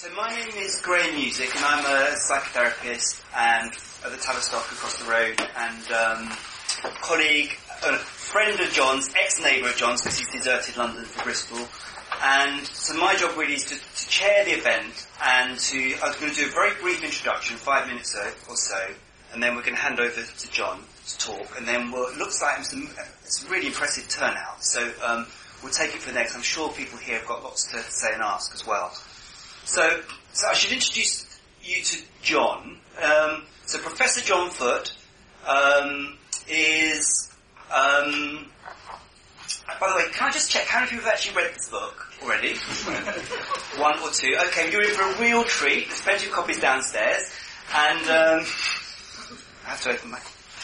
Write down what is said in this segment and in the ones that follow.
So my name is Graham Music, and I'm a psychotherapist and at the Tavistock across the road, and colleague, friend of John's, ex-neighbour of John's, because he's deserted London for Bristol. And so my job really is to chair the event, and I was going to do a very brief introduction, 5 minutes or so, and then we're going to hand over to John to talk, and then it looks like it's a really impressive turnout. So we'll take it from there, because I'm sure people here have got lots to say and ask as well. So I should introduce you to John. So Professor John Foot is... by the way, can I just check, how many people have actually read this book already? One or two. Okay, you're in for a real treat. There's plenty of copies downstairs. And I have to open my...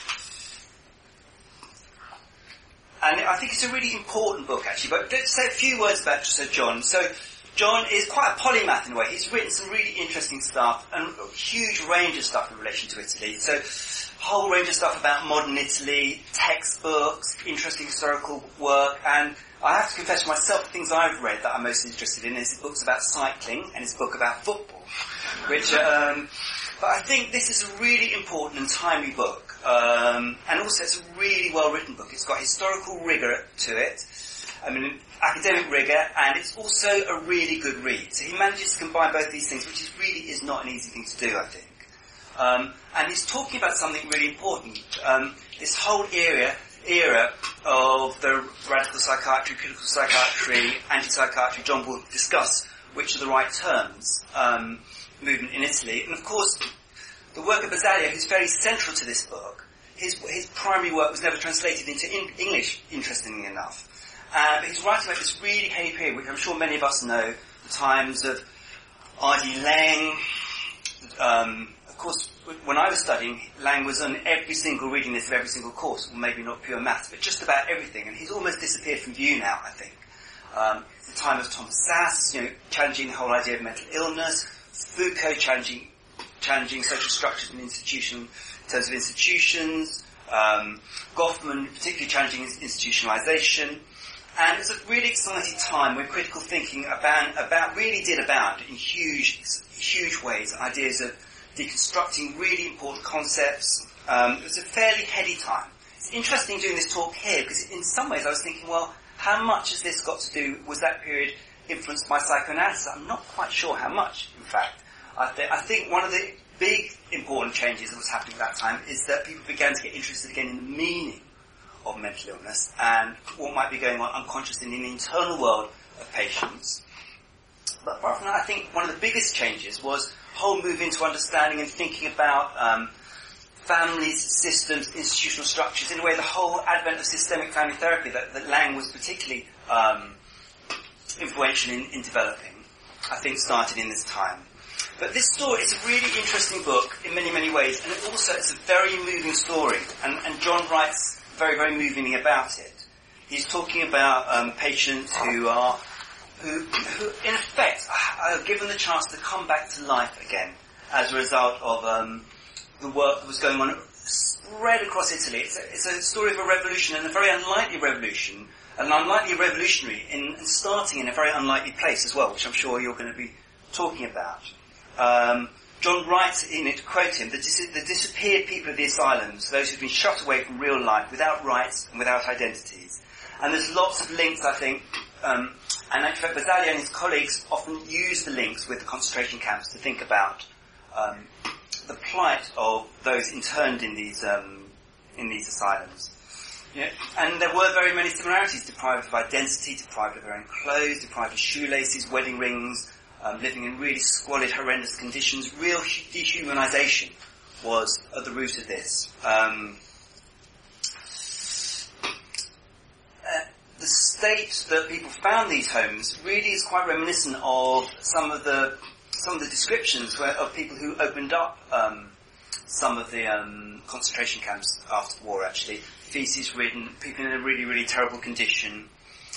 And I think it's a really important book, actually. But let's say a few words about John. So John is quite a polymath in a way. He's written some really interesting stuff and a huge range of stuff in relation to Italy. So a whole range of stuff about modern Italy, textbooks, interesting historical work, and I have to confess to myself the things I've read that I'm most interested in is his books about cycling and his book about football, which, but I think this is a really important and timely book, and also it's a really well-written book. It's got historical rigour to it, academic rigour, and it's also a really good read. So he manages to combine both these things, which really is not an easy thing to do, I think. And he's talking about something really important. This whole era of the radical psychiatry, critical psychiatry, anti-psychiatry, John will discuss which are the right terms, movement in Italy. And of course, the work of Basaglia, who's very central to this book, his primary work was never translated into English, interestingly enough. But he's writing about this really heady period, which I'm sure many of us know, the times of R.D. Laing. Of course, when I was studying, Laing was on every single reading list of every single course, or maybe not pure maths, but just about everything, and he's almost disappeared from view now, I think. It's the time of Thomas Sass, challenging the whole idea of mental illness, Foucault challenging social structures and in terms of institutions, Goffman particularly challenging institutionalization. And it's a really exciting time when critical thinking really did abound in huge ways, ideas of deconstructing really important concepts. It was a fairly heady time. It's interesting doing this talk here, because in some ways I was thinking, well, how much has this got to do, was that period influenced by psychoanalysis? I'm not quite sure how much, in fact. I think one of the big important changes that was happening at that time is that people began to get interested again in the meaning of mental illness and what might be going on unconsciously in the internal world of patients. But apart from that, I think one of the biggest changes was the whole move into understanding and thinking about families, systems, institutional structures. In a way, the whole advent of systemic family therapy that Laing was particularly influential in developing, I think started in this time. But this story is a really interesting book in many, many ways, and it's a very moving story, and John writes very, very movingly about it. He's talking about patients who in effect are given the chance to come back to life again as a result of the work that was going on spread across Italy. It's a story of a revolution, and a very unlikely revolution, an unlikely revolutionary in starting in a very unlikely place as well, which I'm sure you're going to be talking about. John writes in it, to quote him, the disappeared people of the asylums, those who've been shut away from real life without rights and without identities. And there's lots of links, I think, and in fact Basaglia and his colleagues often use the links with the concentration camps to think about the plight of those interned in these asylums. And there were very many similarities: deprived of identity, deprived of their own clothes, deprived of shoelaces, wedding rings, living in really squalid, horrendous conditions. Real dehumanization was at the root of this. The state that people found these homes really is quite reminiscent of some of the descriptions of people who opened up some of the concentration camps after the war. Actually, feces-ridden, people in a really, really terrible condition.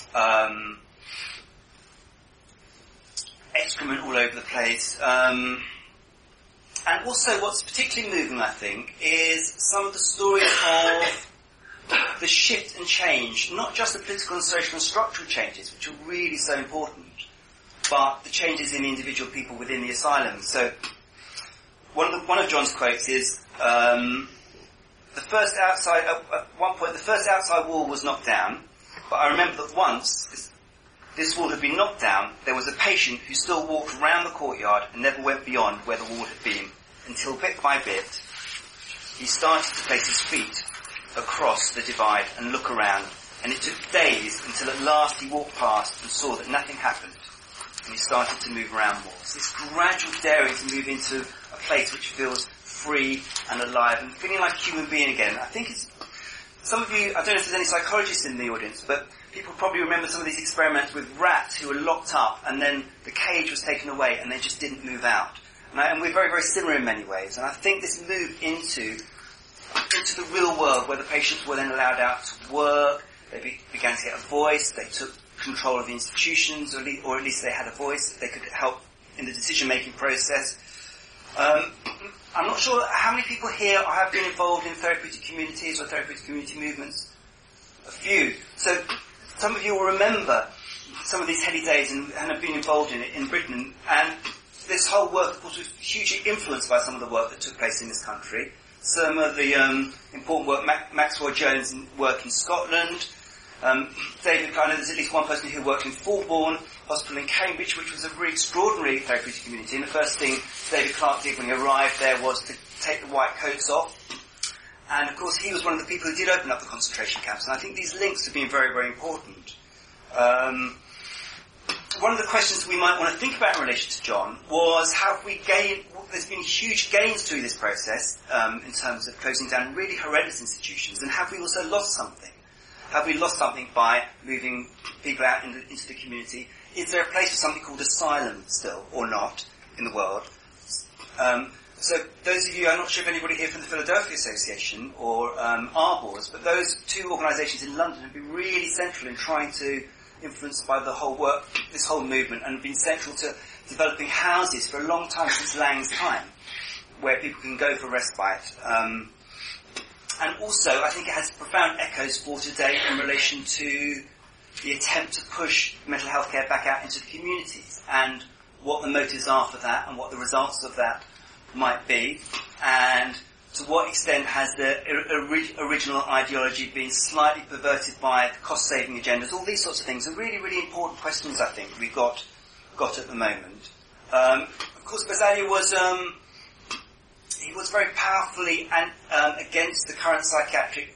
Excrement all over the place. And also what's particularly moving, I think, is some of the stories of the shift and change, not just the political and social and structural changes, which are really so important, but the changes in the individual people within the asylum. So one of John's quotes is, at one point, the first outside wall was knocked down, but I remember that once this wall had been knocked down, there was a patient who still walked around the courtyard and never went beyond where the wall had been, until bit by bit he started to place his feet across the divide and look around, and it took days until at last he walked past and saw that nothing happened, and he started to move around more. So this gradual daring to move into a place which feels free and alive and feeling like a human being again. I think it's, some of you, I don't know if there's any psychologists in the audience, but people probably remember some of these experiments with rats who were locked up and then the cage was taken away and they just didn't move out. And we're very, very similar in many ways. And I think this move into the real world where the patients were then allowed out to work, they began to get a voice, they took control of the institutions, or at least they had a voice, they could help in the decision-making process. I'm not sure how many people here have been involved in therapeutic communities or therapeutic community movements. A few. So some of you will remember some of these heady days and have been involved in it in Britain. And this whole work, of course, was hugely influenced by some of the work that took place in this country. Some of the important work, Maxwell Jones' work in Scotland. David, I know there's at least one person who worked in Fulbourn Hospital in Cambridge, which was a really extraordinary therapeutic community. And the first thing David Clarke did when he arrived there was to take the white coats off. And of course he was one of the people who did open up the concentration camps. And I think these links have been very, very important. One of the questions we might want to think about in relation to John was, have we gained, there's been huge gains through this process in terms of closing down really horrendous institutions, and have we also lost something? Have we lost something by moving people out into the community? Is there a place for something called asylum still, or not, in the world? So those of you, I'm not sure if anybody here from the Philadelphia Association or Arbors, but those two organisations in London have been really central in trying to influence by the whole work, this whole movement, and been central to developing houses for a long time, since Lang's time, where people can go for respite. And also, I think it has profound echoes for today in relation to the attempt to push mental health care back out into the communities, and what the motives are for that, and what the results of that might be, and to what extent has the original ideology been slightly perverted by the cost-saving agendas. All these sorts of things are really, really important questions, I think, we've got at the moment. Of course, Basaglia was he was very powerfully against the current psychiatric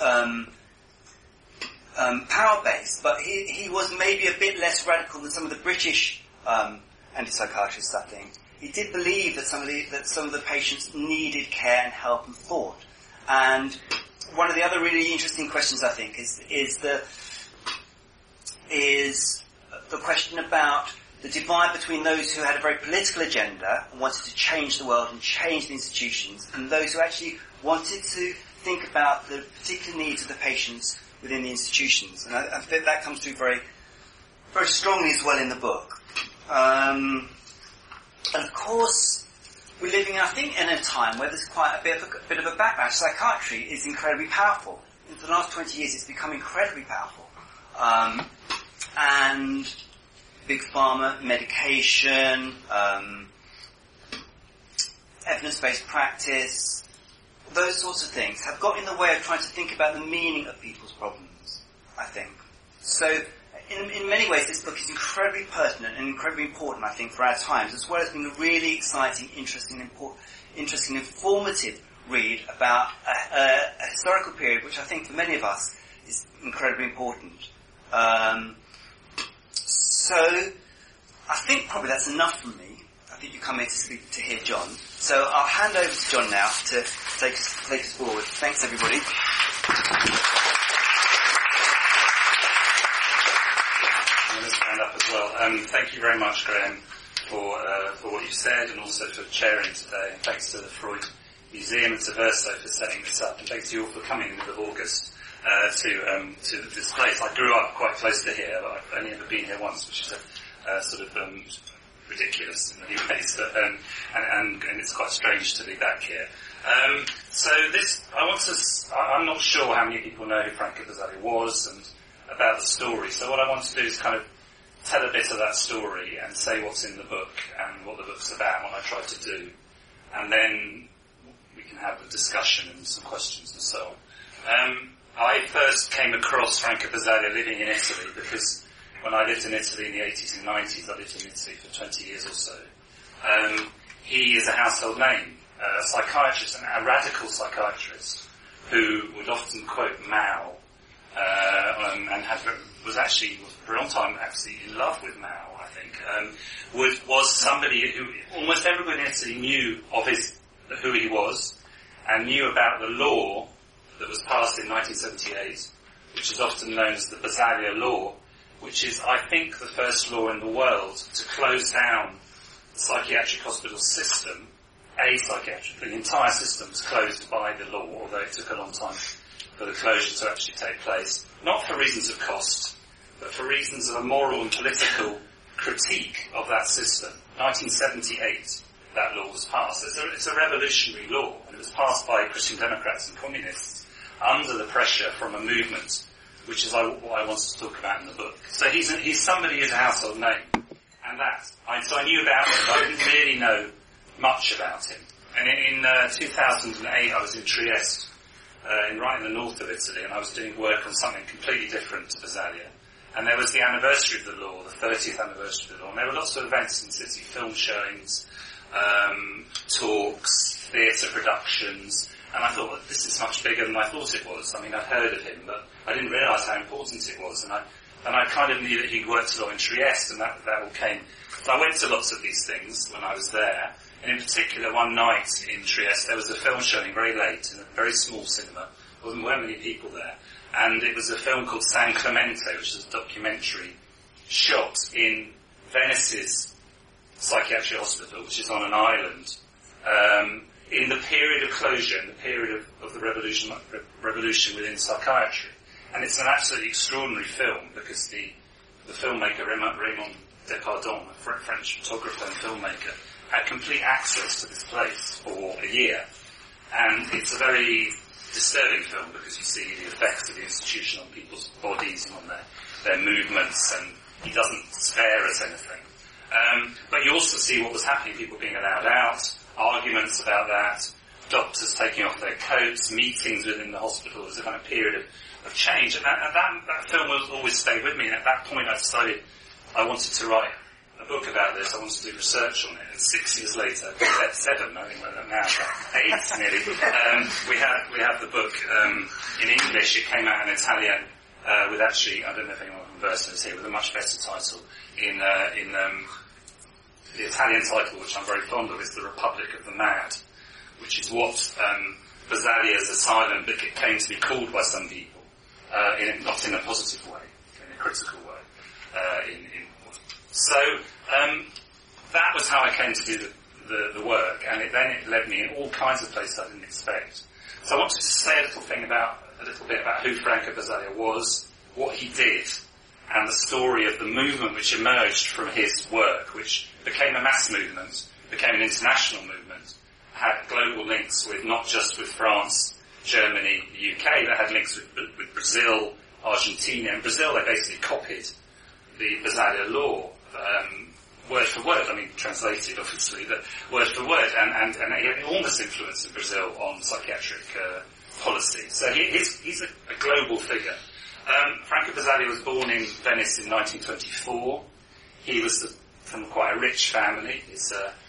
power base, but he was maybe a bit less radical than some of the British anti-psychiatrists, I think. He did believe that some of the patients needed care and help and thought. And one of the other really interesting questions, I think, is the question about the divide between those who had a very political agenda and wanted to change the world and change the institutions, and those who actually wanted to think about the particular needs of the patients within the institutions. And I think that comes through very, very strongly as well in the book. And of course, we're living, I think, in a time where there's quite a bit of a backlash. Psychiatry is incredibly powerful. In the last 20 years, it's become incredibly powerful. And big pharma, medication, evidence-based practice, those sorts of things have got in the way of trying to think about the meaning of people's problems, I think. So, in many ways, this book is incredibly pertinent and incredibly important, I think, for our times, as well as being a really exciting, interesting, informative read about a historical period, which I think for many of us is incredibly important. So, I think probably that's enough from me. I think you come here to hear John. So I'll hand over to John now to take us forward. Thanks, everybody. I'm going to stand up as well. Thank you very much, Graham, for what you said, and also for chairing today. And thanks to the Freud Museum and to Verso for setting this up. And thanks to you all for coming in the middle of August to this place. I grew up quite close to here, but I've only ever been here once, which is a sort of ridiculous in many ways. But and it's quite strange to be back here. So this, I'm not sure how many people know who Franco Basaglia was and about the story. So what I want to do is kind of tell a bit of that story and say what's in the book and what the book's about, what I tried to do. And then we can have a discussion and some questions and so on. I first came across Franco Basaglia living in Italy because when I lived in Italy in the 80s and 90s, I lived in Italy for 20 years or so. He is a household name, a psychiatrist, a radical psychiatrist who would often quote Mao and was for a long time actually in love with Mao, I think. Was somebody who almost everybody in Italy knew of who he was and knew about the law that was passed in 1978, which is often known as the Basaglia Law, which is, I think, the first law in the world to close down the psychiatric hospital system. The entire system was closed by the law, although it took a long time for the closure to actually take place. Not for reasons of cost, but for reasons of a moral and political critique of that system. 1978, that law was passed. It's a revolutionary law, and it was passed by Christian Democrats and Communists under the pressure from a movement, which is what I wanted to talk about in the book. So he's somebody who's a household name, and so I knew about him, but I didn't really know much about him. And in 2008, I was in Trieste, right in the north of Italy, and I was doing work on something completely different to Basaglia. And there was the anniversary of the law, the 30th anniversary of the law, and there were lots of events in the city, film showings, talks, theatre productions, and I thought, well, this is much bigger than I thought it was. I mean, I'd heard of him, but I didn't realise how important it was, and I kind of knew that he'd worked a lot in Trieste, and that all came. So I went to lots of these things when I was there, and in particular one night in Trieste there was a film showing very late in a very small cinema. There weren't many people there, and it was a film called San Clemente, which is a documentary shot in Venice's psychiatric hospital, which is on an island, in the period of closure, in the period of the revolution within psychiatry. And it's an absolutely extraordinary film because the filmmaker Raymond Depardon, a French photographer and filmmaker, had complete access to this place for a year. And it's a very disturbing film because you see the effects of the institution on people's bodies and on their movements, and he doesn't spare us anything. But you also see what was happening, people being allowed out, arguments about that, doctors taking off their coats, meetings within the hospital. It was a kind of period of change. And that film will always stay with me. And at that point I decided I wanted to write a book about this. I wanted to do research on it. And 6 years later, 7, I think now, 8 nearly, we have the book in English. It came out in Italian with actually, I don't know if anyone conversed is here, with a much better title in the Italian title, which I'm very fond of, is The Republic of the Mad, which is what Basaglia's asylum book came to be called by some people, not in a positive way, in a critical way. So that was how I came to do the work, and then it led me in all kinds of places I didn't expect. So I wanted to say a little bit about who Franco Basaglia was, what he did, and the story of the movement which emerged from his work, which became a mass movement, became an international movement, had global links with not just with France, Germany, the UK, that had links with Brazil, Argentina. In Brazil they basically copied the Basaglia law, word for word, I mean translated obviously, but word for word, and he had enormous influence in Brazil on psychiatric policy. So he's a global figure. Franco Basaglia was born in Venice in 1924. He was from quite a rich family. He's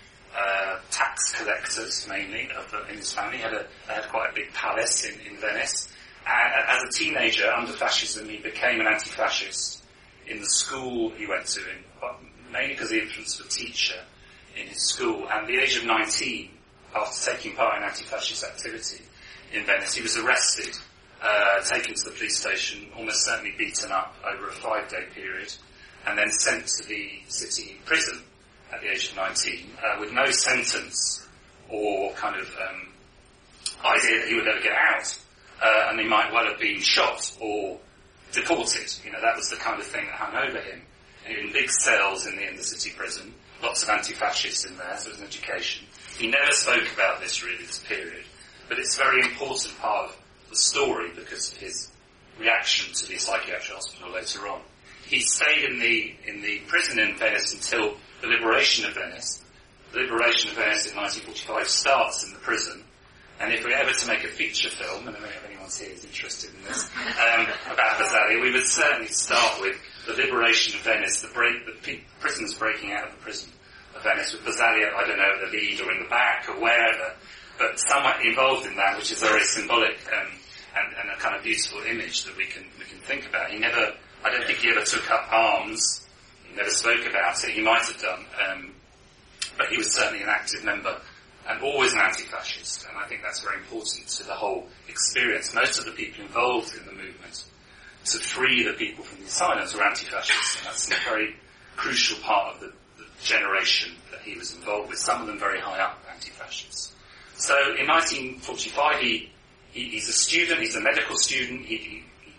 tax collectors mainly in his family. They had quite a big palace in Venice. And as a teenager under fascism, he became an anti-fascist in the school he went to, mainly because of the influence of a teacher in his school. And at the age of 19, after taking part in anti-fascist activity in Venice, he was arrested, taken to the police station, almost certainly beaten up over a 5-day period, and then sent to the city prison at the age of 19, with no sentence or kind of idea that he would ever get out, and he might well have been shot or deported. You know, that was the kind of thing that hung over him. In big cells in the city prison, lots of anti-fascists in there, so it was an education. He never spoke about this really, this period, but it's a very important part of the story because of his reaction to the psychiatric hospital later on. he stayed in the prison in Venice until the liberation of Venice. The liberation of Venice in 1945 starts in the prison, and if we were ever to make a feature film, and I don't know if anyone here is interested in this, about Basaglia, we would certainly start with the liberation of Venice, the prisoners breaking out of the prison of Venice, with Basaglia, I don't know, at the lead or in the back or wherever, but somewhat involved in that, which is very symbolic and a kind of beautiful image that we can think about. I don't think he ever took up arms. He never spoke about it. He might have done, but he was certainly an active member and always an anti-fascist. And I think that's very important to the whole experience. Most of the people involved in the movement to free the people from the asylums were anti-fascists, and that's a very crucial part of the generation that he was involved with. Some of them very high up anti-fascists. So in 1945, he's a student. He's a medical student. He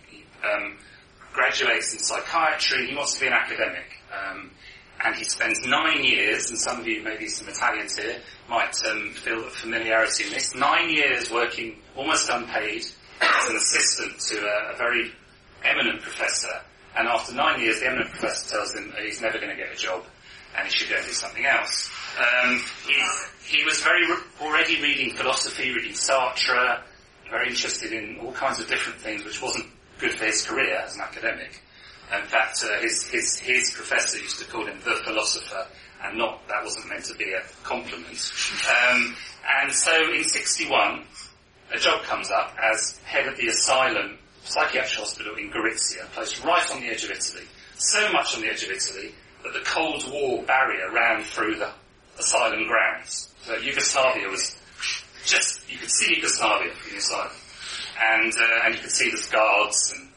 graduates in psychiatry. He wants to be an academic. And he spends 9 years, and some of you, maybe some Italians here, might feel familiarity in this, 9 years working almost unpaid as an assistant to a very eminent professor. And after 9 years, the eminent professor tells him he's never going to get a job and he should go and do something else. He was already reading philosophy, reading Sartre, very interested in all kinds of different things, which wasn't good for his career as an academic. In fact, his professor used to call him the philosopher, and that wasn't meant to be a compliment. And so in 1961, a job comes up as head of the asylum psychiatric hospital in Gorizia, a place right on the edge of Italy. So much on the edge of Italy that the Cold War barrier ran through the asylum grounds. So Yugoslavia was you could see Yugoslavia from the asylum. And you could see the guards, and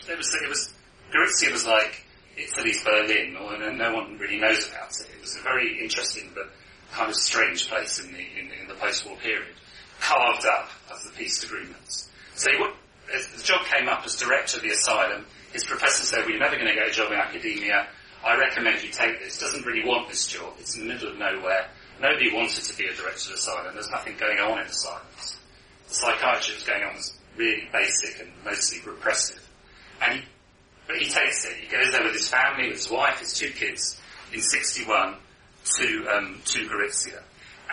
Gorizia was like Italy's Berlin, although no one really knows about it. It was a very interesting but kind of strange place in the post-war period, carved up as the peace agreements. So as the job came up as director of the asylum, his professor said, well, you're never going to get a job in academia. I recommend you take this. Doesn't really want this job. It's in the middle of nowhere. Nobody wanted to be a director of asylum. There's nothing going on in asylums. The psychiatry was going on was really basic and mostly repressive. But he takes it. He goes there with his family, with his wife, his 2 kids, in 1961 to Gorizia.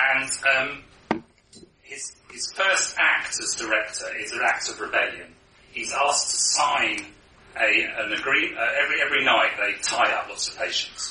And his first act as director is an act of rebellion. He's asked to sign an agreement. Every night they tie up lots of patients.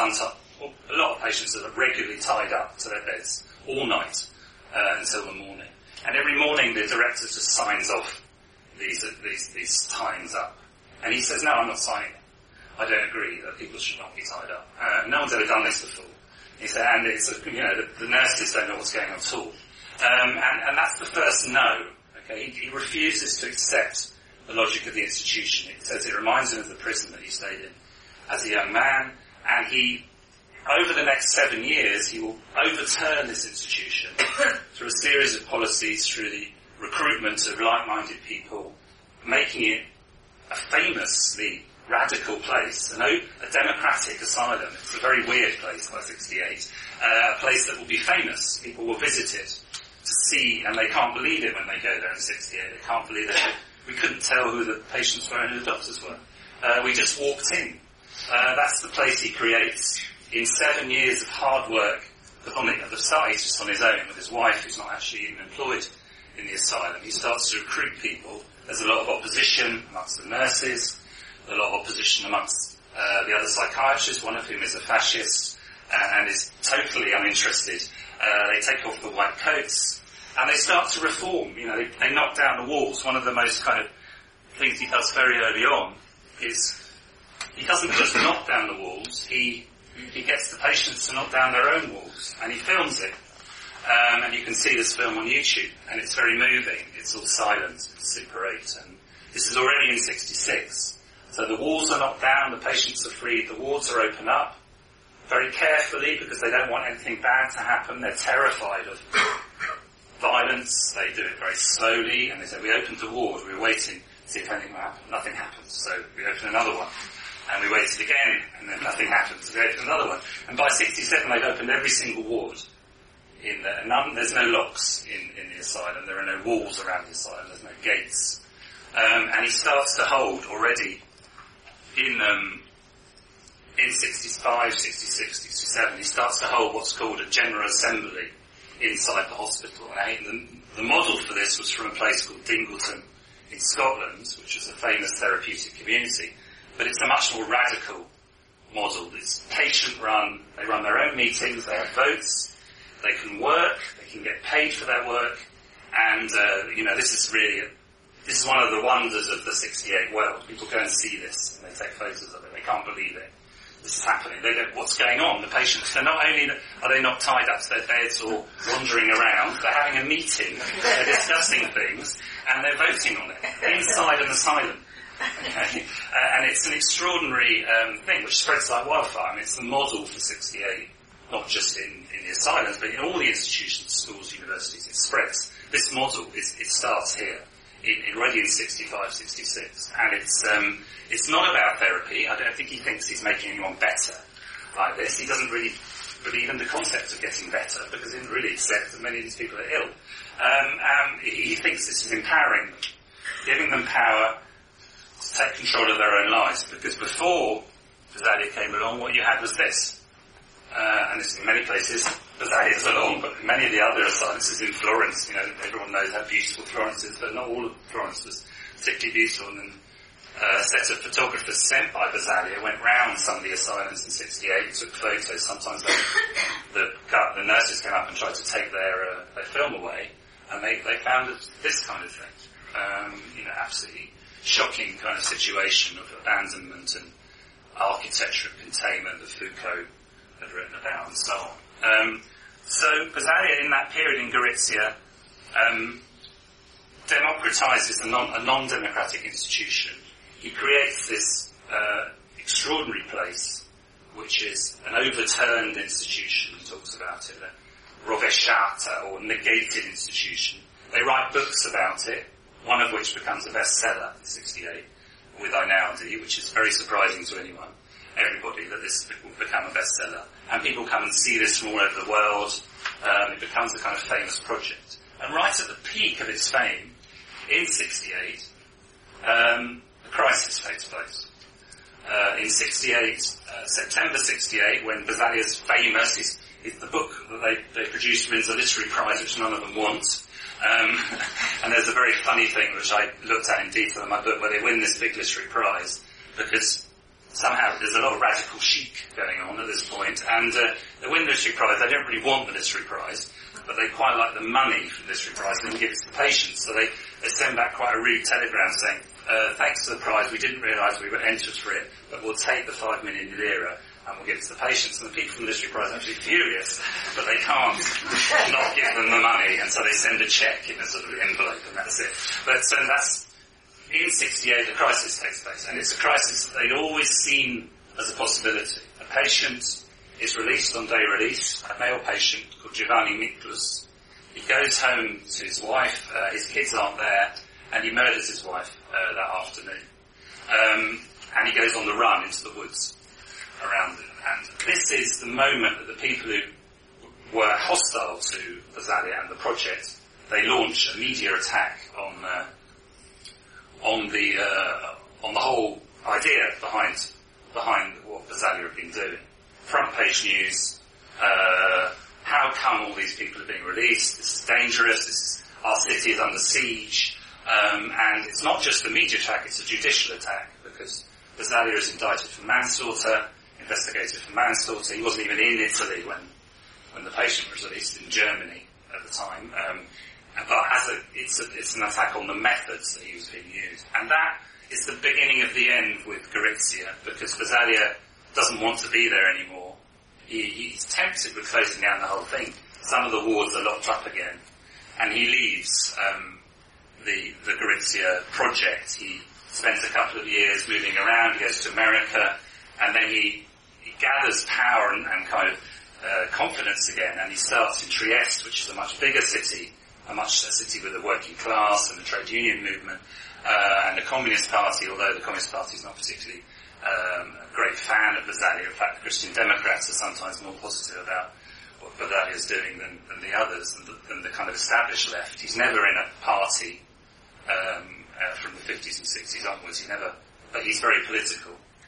A lot of patients are regularly tied up to their beds all night until the morning. And every morning the director just signs off these tyings up. And he says, no, I'm not signing it. I don't agree that people should not be tied up. No one's ever done this before. He said, and the nurses don't know what's going on at all. And that's the first no. Okay, he refuses to accept the logic of the institution. It says it reminds him of the prison that he stayed in as a young man, and over the next 7 years, he will overturn this institution through a series of policies, through the recruitment of like-minded people, making it a famously radical place, a democratic asylum. It's a very weird place by 1968, a place that will be famous. People will visit it to see, and they can't believe it when they go there in 1968. They can't believe it. We couldn't tell who the patients were and who the doctors were. We just walked in. That's the place he creates in 7 years of hard work. At the start, he's just on his own with his wife, who's not actually even employed in the asylum. He starts to recruit people. There's a lot of opposition amongst the nurses, a lot of opposition amongst the other psychiatrists, one of whom is a fascist and is totally uninterested. They take off the white coats and they start to reform. They knock down the walls. One of the most kind of things he does very early on is he doesn't just knock down the walls, he gets the patients to knock down their own walls, and he films it. And you can see this film on YouTube, and it's very moving. It's all silent, it's Super 8, and this is already in 1966. So the walls are knocked down, the patients are freed, the wards are opened up, very carefully, because they don't want anything bad to happen. They're terrified of violence. They do it very slowly, and they say, we opened the ward, we were waiting to see if anything will happen. Nothing happens, so we open another one. And we waited again, and then nothing happened, so we opened another one. And by 1967, they'd opened every single ward. There's no locks in the asylum. There are no walls around the asylum. There's no gates. And he starts to hold already in in 65, 66, 67, he starts to hold what's called a General Assembly inside the hospital. And the model for this was from a place called Dingleton in Scotland, which is a famous therapeutic community. But it's a much more radical model. It's patient-run. They run their own meetings. They have votes. They can work. They can get paid for their work. And, this is one of the wonders of the 68 world. People go and see this, and they take photos of it. They can't believe it. This is happening. They go, what's going on? The patients, they're not only are they not tied up to their beds or wandering around, they're having a meeting, they're discussing things, and they're voting on it, inside an asylum. Okay? And it's an extraordinary thing which spreads like wildfire. I mean, it's the model for 68, not just in the asylums, but in all the institutions, schools, universities. It spreads. This model, it starts here, already in 65, 66. And it's not about therapy. I don't think he thinks he's making anyone better like this. He doesn't really believe in the concept of getting better because he didn't really accept that many of these people are ill. He thinks this is empowering them, giving them power to take control of their own lives. Because before Basaglia came along, what you had was this. And it's in many places, Basaglia is along, but many of the other asylums in Florence, everyone knows how beautiful Florence is, but not all of Florence was particularly beautiful. And then a set of photographers sent by Basaglia went round some of the asylums in 68, took photos. Sometimes the nurses came up and tried to take their film away, and they found this kind of thing. Absolutely shocking kind of situation of abandonment and architecture of containment that Foucault had written about and so on. So Basaglia in that period in Gorizia democratizes a non-democratic institution. He creates this extraordinary place, which is an overturned institution. He talks about it, a rovesciata, or negated institution. They write books about it, one of which becomes a bestseller in 68, with Einaudi, which is very surprising to everybody, that this will become a bestseller. And people come and see this from all over the world. It becomes a kind of famous project. And right at the peak of its fame, in 68, a crisis takes place. In 68, September 68, when Basaglia's famous, is the book that they produced wins a literary prize, which none of them want. And there's a very funny thing, which I looked at in detail in my book, where they win this big literary prize, because somehow there's a lot of radical chic going on at this point, and they win the literary prize. They don't really want the literary prize, but they quite like the money for the literary prize and give it to the patients. So they send back quite a rude telegram saying, thanks to the prize, we didn't realise we were entered for it, but we'll take the 5 million lira and we'll give it to the patients. And the people from the literary prize are actually furious, but they can't not give them the money, and so they send a cheque in a sort of envelope, and that's it. But that's in 68, the crisis takes place, and it's a crisis that they'd always seen as a possibility. A patient is released on day release, a male patient called Giovanni Miklus. He goes home to his wife, his kids aren't there, and he murders his wife that afternoon. And he goes on the run into the woods around it. And this is the moment that the people who were hostile to Basaglia and the project, they launch a media attack on the whole idea behind what Basaglia had been doing. Front page news, how come all these people are being released? This is dangerous, our city is under siege. And it's not just a media attack, it's a judicial attack, because Basaglia is indicted for manslaughter, investigated for manslaughter. He wasn't even in Italy when the patient was released, in Germany at the time. But it's an attack on the methods that he was being used. And that is the beginning of the end with Gorizia, because Basaglia doesn't want to be there anymore. He's tempted with closing down the whole thing. Some of the wards are locked up again. And he leaves the Gorizia project. He spends a couple of years moving around. He goes to America. And then he gathers power and kind of confidence again. And he starts in Trieste, which is a much bigger city, a city with a working class and a trade union movement, and the Communist Party, although the Communist Party is not particularly a great fan of Basaglia. In fact, Christian Democrats are sometimes more positive about what Basaglia is doing than the others, than the kind of established left. He's never in a party from the 50s and 60s onwards. But he's very political.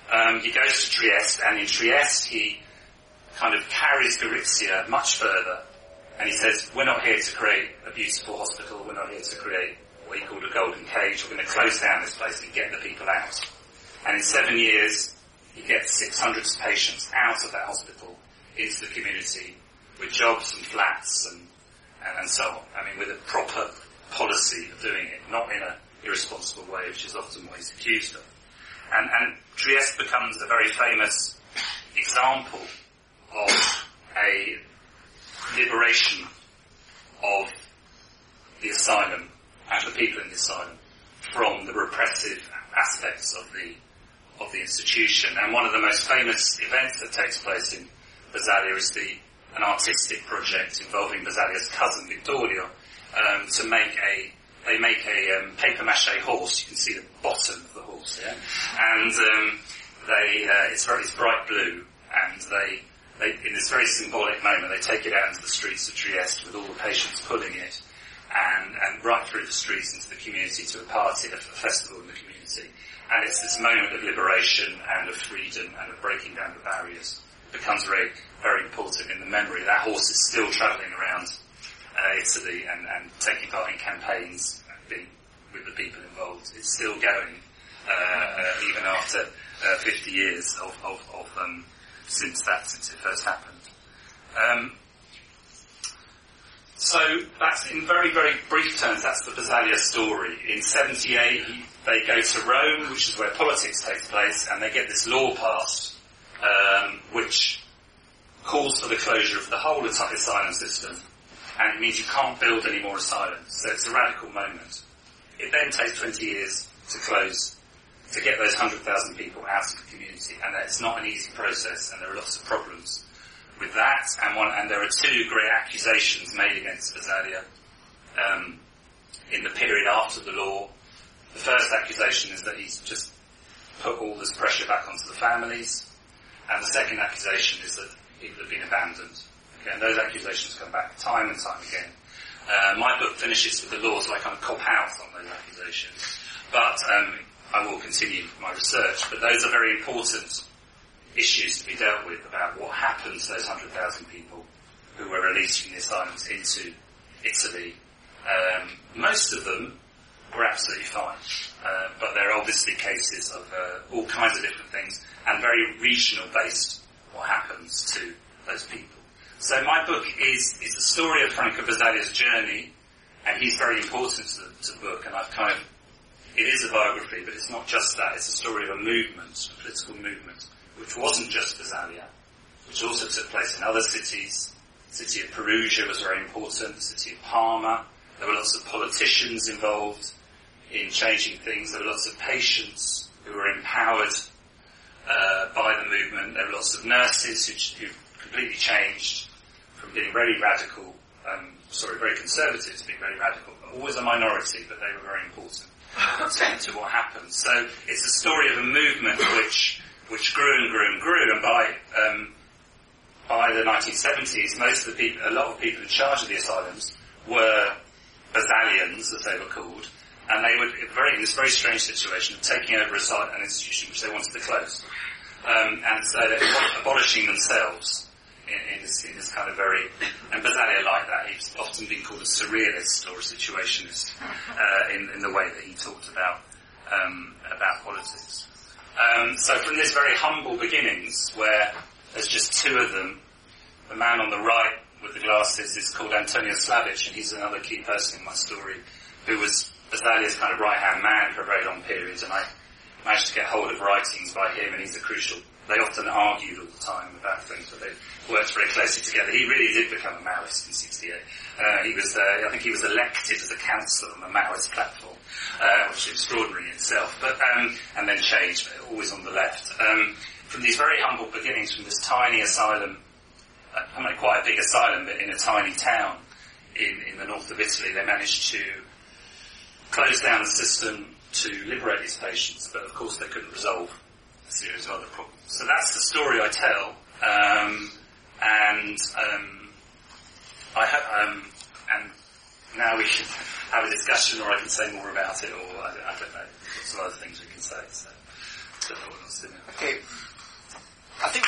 he goes to Trieste, and in Trieste he kind of carries Gorizia much further, and he says, we're not here to create a beautiful hospital, we're not here to create what he called a golden cage, we're going to close down this place and get the people out. And in 7 years, he gets 600 patients out of that hospital into the community with jobs and flats and so on. I mean, with a proper policy of doing it, not in an irresponsible way, which is often what he's accused of. And Trieste becomes a very famous example of a liberation of the asylum and the people in the asylum from the repressive aspects of the institution. And one of the most famous events that takes place in Basaglia is an artistic project involving Basaglia's cousin Vittorio to make a paper mache horse. You can see the bottom of the horse, yeah? And it's bright blue, and they in this very symbolic moment, they take it out into the streets of Trieste with all the patients pulling it, and right through the streets into the community to a party, a festival in the community. And it's this moment of liberation and of freedom and of breaking down the barriers. It becomes very, very important in the memory. That horse is still travelling around Italy and taking part in campaigns, being with the people involved. It's still going, even after 50 years since it first happened. So that's, in very, very brief terms, that's the Basaglia story. In 78, they go to Rome, which is where politics takes place, and they get this law passed, which calls for the closure of the whole asylum system, and it means you can't build any more asylums. So it's a radical moment. It then takes 20 years to get those 100,000 people out of the community, and it's not an easy process, and there are lots of problems with that, and there are two great accusations made against Basaglia in the period after the law. The first accusation is that he's just put all this pressure back onto the families, and the second accusation is that people have been abandoned. Okay, and those accusations come back time and time again. My book finishes with the law, so I kind of cop out on those accusations, but I will continue my research. But those are very important issues to be dealt with about what happened to those 100,000 people who were released from the asylums into Italy. Most of them were absolutely fine, but there are obviously cases of all kinds of different things, and very regional based what happens to those people. So my book is the story of Franco Basaglia's journey, and he's very important to the book, and it is a biography, but it's not just that, it's a story of a movement, a political movement, which wasn't just Basaglia, which also took place in other cities. The city of Perugia was very important, the city of Parma. There were lots of politicians involved in changing things. There were lots of patients who were empowered by the movement. There were lots of nurses who completely changed from being very radical, very conservative to being very radical. Always a minority, but they were very important to what happened. So it's a story of a movement which grew and grew and grew, and by the 1970s, a lot of people in charge of the asylums were Basaglians, as they were called, and they were in this very strange situation of taking over an institution which they wanted to close. And so they were abolishing themselves in this kind of very... And Basaglia liked that. He's often been called a surrealist or a situationist in the way that he talked about politics. So from this very humble beginnings, where there's just two of them, the man on the right with the glasses is called Antonio Slavic, and he's another key person in my story, who was Basaglia's kind of right-hand man for a very long period, and I managed to get hold of writings by him, and he's they often argued all the time about things, but they worked very closely together. He really did become a Maoist in 1968. I think he was elected as a councillor on the Maoist platform, which is extraordinary in itself, but and then changed, always on the left. From these very humble beginnings, from this tiny asylum, quite a big asylum, but in a tiny town in the north of Italy, they managed to close down the system to liberate these patients, but of course they couldn't resolve a series of other problems. So that's the story I tell, and now we can have a discussion, or I can say more about it, or I don't know, lots of other things we can say. So Don't know what else to do. Okay. I think...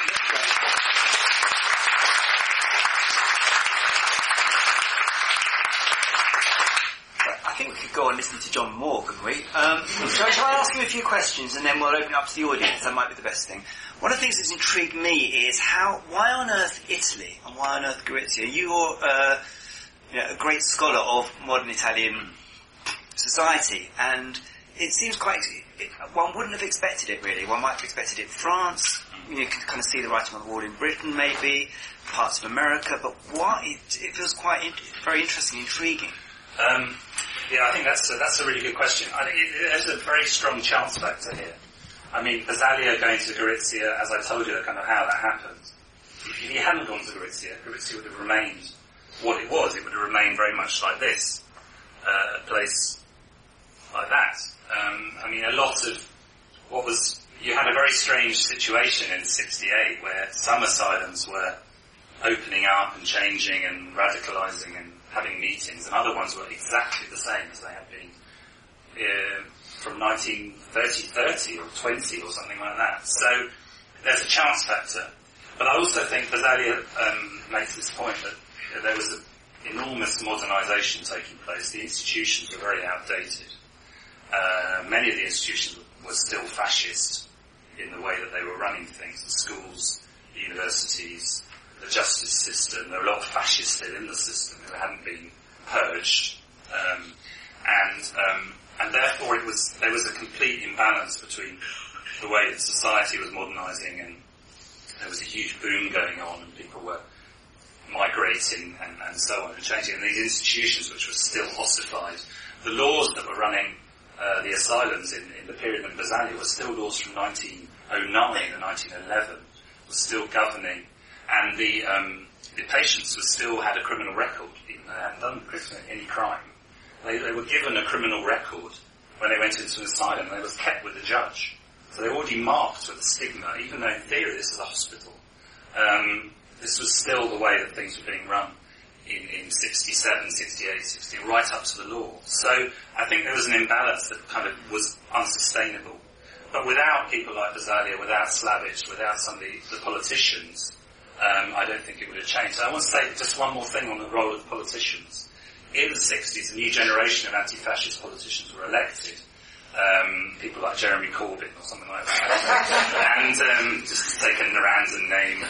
I think we could go on listening to John more, couldn't we? So shall I ask him a few questions and then we'll open it up to the audience? That might be the best thing. One of the things that's intrigued me is why on earth Italy and why on earth Gorizia? You're a great scholar of modern Italian society, and it seems one wouldn't have expected it really. One might have expected it in France. You can kind of see the writing on the wall in Britain, maybe parts of America. But why? It feels very interesting, intriguing. Yeah, I think that's a really good question. I think there's a very strong chance factor here. I mean, Basaglia going to Gorizia, as I told you, kind of how that happened. If he hadn't gone to Gorizia, Gorizia would have remained what it was. It would have remained very much like this, a place like that. I mean, a lot of you had a very strange situation in '68 where some asylums were opening up and changing and radicalising and having meetings, and other ones were exactly the same as they had been from 1930 or 20 or something like that. So there's a chance factor. But I also think Basaglia makes this point that there was an enormous modernisation taking place. The institutions were very outdated. Many of the institutions were still fascist in the way that they were running things. The schools, the universities, the justice system. There were a lot of fascists still in the system who hadn't been purged. And therefore there was a complete imbalance between the way that society was modernising, and there was a huge boom going on and people were migrating and so on and changing. And these institutions which were still ossified, the laws that were running the asylums in the period of Basaglia were still laws from 1909 and 1911, were still governing, and the patients still had a criminal record, even though they hadn't done any crime. They were given a criminal record when they went into an asylum. They were kept with the judge. So they were already marked with a stigma, even though in theory this is a hospital. This was still the way that things were being run in 67, 68, 60, right up to the law. So I think there was an imbalance that kind of was unsustainable. But without people like Basaglia, without Slavic, without some of the politicians, I don't think it would have changed. So I want to say just one more thing on the role of politicians. In the 60s, a new generation of anti-fascist politicians were elected. People like Jeremy Corbyn or something like that. And just to take a random name.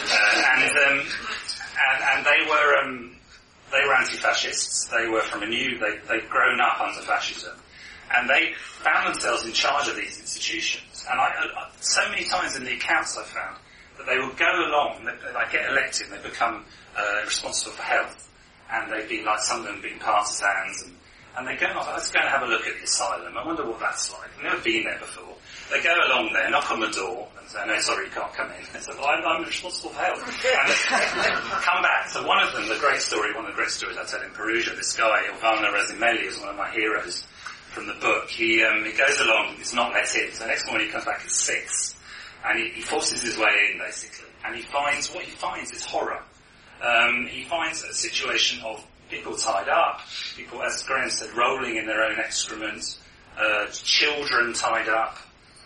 And they were anti-fascists. They were they'd grown up under fascism. And they found themselves in charge of these institutions. And so many times in the accounts I found that they would go along, they get elected and they become responsible for health. And they'd be like, some of them being partisans, and they go off, let's go and have a look at the asylum. I wonder what that's like. I've never been there before. They go along there, knock on the door, and say, no, sorry, you can't come in. They say, well, I'm responsible for health. And come back. So one of the great stories I tell in Perugia, this guy, Ivano Resimelli, is one of my heroes from the book. He goes along, he's not let in. So the next morning he comes back at 6, and he forces his way in, basically. And what he finds is horror. He finds a situation of people tied up, people, as Graham said, rolling in their own excrement, children tied up,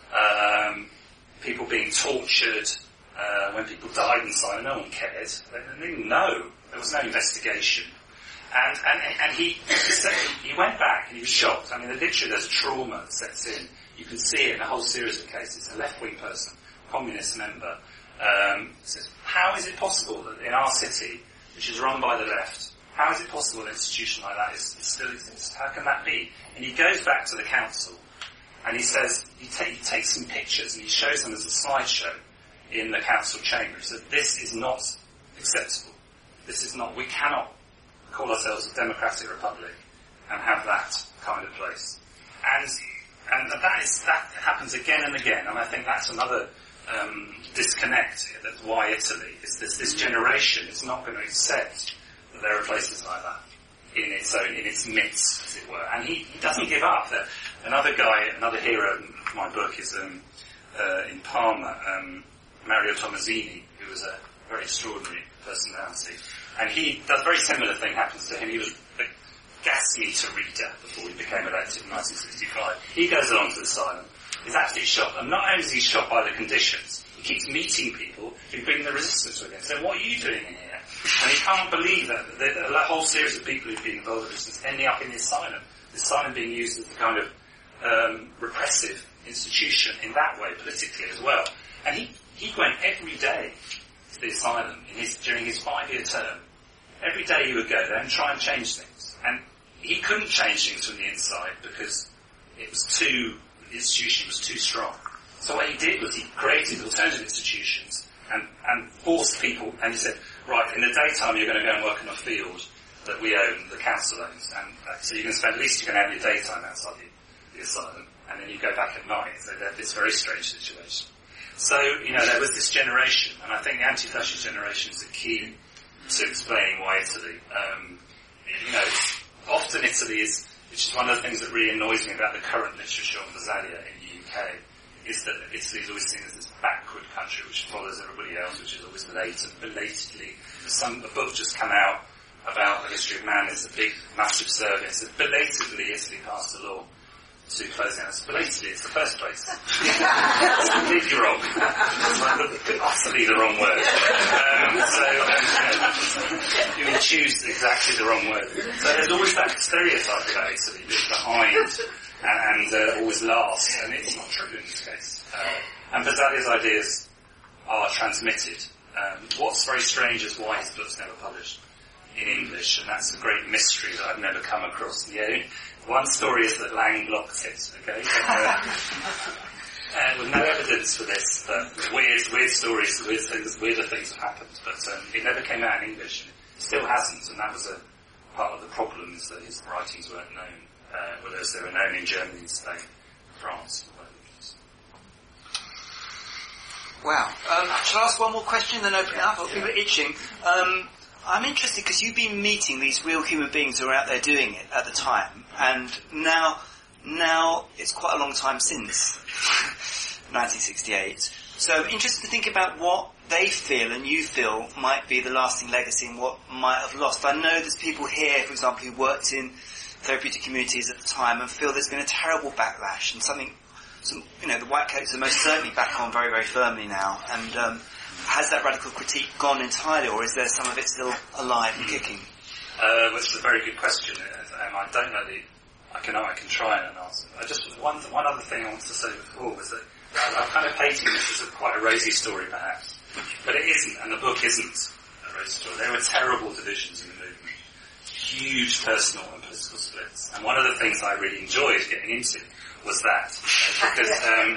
people being tortured. When people died inside, no one cared. They didn't know. There was no investigation. And he went back and he was shocked. I mean, literally there's a trauma that sets in. You can see it in a whole series of cases. A left-wing person, communist member, says, how is it possible that in our city, which is run by the left, how is it possible an institution like that still exists? How can that be? And he goes back to the council and he says, he takes some pictures and he shows them as a slideshow in the council chamber. He says, this is not acceptable. We cannot call ourselves a democratic republic and have that kind of place. And that happens again and again, and I think that's another disconnect here. That's why Italy is this generation is not going to accept that there are places like that in its midst, as it were. And he doesn't give up. Another hero in my book is in Parma, Mario Tomasini, who was a very extraordinary personality. And a very similar thing happens to him. He was a gas meter reader before he became elected in 1965. He goes along to the asylum is absolutely shocked. And not only is he shocked by the conditions, he keeps meeting people who bring the resistance with him. So what are you doing in here? And he can't believe that a whole series of people who've been involved in resistance ending up in the asylum. The asylum being used as a kind of repressive institution in that way, politically as well. And he went every day to the asylum during his 5-year term. Every day he would go there and try and change things. And he couldn't change things from the inside because the institution was too strong. So what he did was he created alternative institutions and forced people, and he said, right, in the daytime you're going to go and work in a field that we own, the council owns, and so you can spend, at least you can have your daytime outside the asylum, and then you go back at night. So they have this very strange situation. So, there was this generation, and I think the anti-fascist generation is the key to explaining why Italy. Often Italy is, which is one of the things that really annoys me about the current literature on Basaglia in the UK, is that Italy is always seen as this backward country which follows everybody else, which is always late and belatedly. A book just come out about the history of man. It's a big, massive survey. It's belatedly Italy passed a law to close down. It's belatedly, it's the first place. It's completely wrong. It's utterly the wrong word. You can choose exactly the wrong word. So there's always that stereotype about Italy being behind and always last, and it's not true in this case. And Basaglia's ideas are transmitted. What's very strange is why his book's never published in English, and that's a great mystery that I've never come across. One story is that Lang blocked it, okay? With no evidence for this, but weird stories, weirder things have happened, but it never came out in English. It still hasn't, and that was a part of the problem, is that his writings weren't known, whereas they were known in Germany, Spain, France. Wow. Shall I ask one more question, then open it up? People are itching. I'm interested because you've been meeting these real human beings who are out there doing it at the time, and now it's quite a long time since 1968. So I'm interested to think about what they feel and you feel might be the lasting legacy and what might have lost. I know there's people here, for example, who worked in therapeutic communities at the time and feel there's been a terrible backlash and the white coats are most certainly back on very, very firmly now. And has that radical critique gone entirely, or is there some of it still alive and kicking? Which is a very good question. I don't know I can try and answer. One other thing I wanted to say before was that I'm kind of painting this as quite a rosy story, perhaps, but it isn't, and the book isn't a rosy story. There were terrible divisions in the movement, huge personal and political splits, and one of the things I really enjoyed getting into was that, because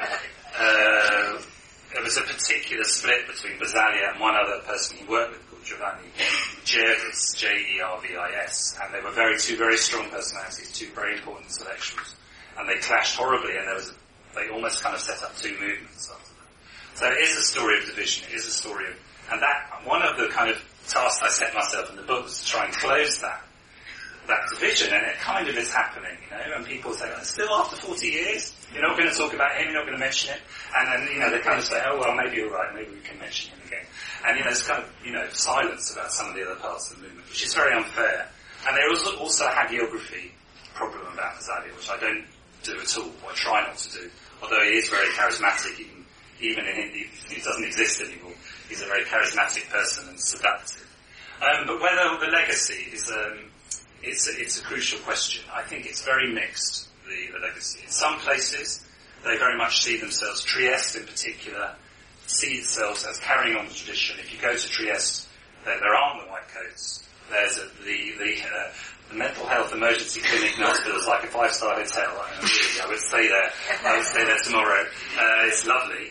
there was a particular split between Basaglia and one other person he worked with called Giovanni Jervis, Jervis, and they were two very strong personalities, two very important intellectuals, and they clashed horribly, and they almost kind of set up two movements after that. So it is a story of division, it is a story of, and that, one of the kind of tasks I set myself in the book was to try and close that division, and it kind of is happening, and people say, still after 40 years, you're not going to talk about him, you're not going to mention it, and then, they kind of say, oh, well, maybe you're right, maybe we can mention him again. And, there's kind of, silence about some of the other parts of the movement, which is very unfair. And there was also a hagiography problem about Basaglia, which I don't do at all, or I try not to do, although he is very charismatic, even if he doesn't exist anymore, he's a very charismatic person and seductive. But whether the legacy is, it's a crucial question. I think it's very mixed, the legacy. In some places, they very much see themselves, Trieste in particular, see itself as carrying on the tradition. If you go to Trieste, there aren't the white coats. There's the mental health emergency clinic in hospital is like a 5-star hotel. I would stay there. I would stay there tomorrow. It's lovely.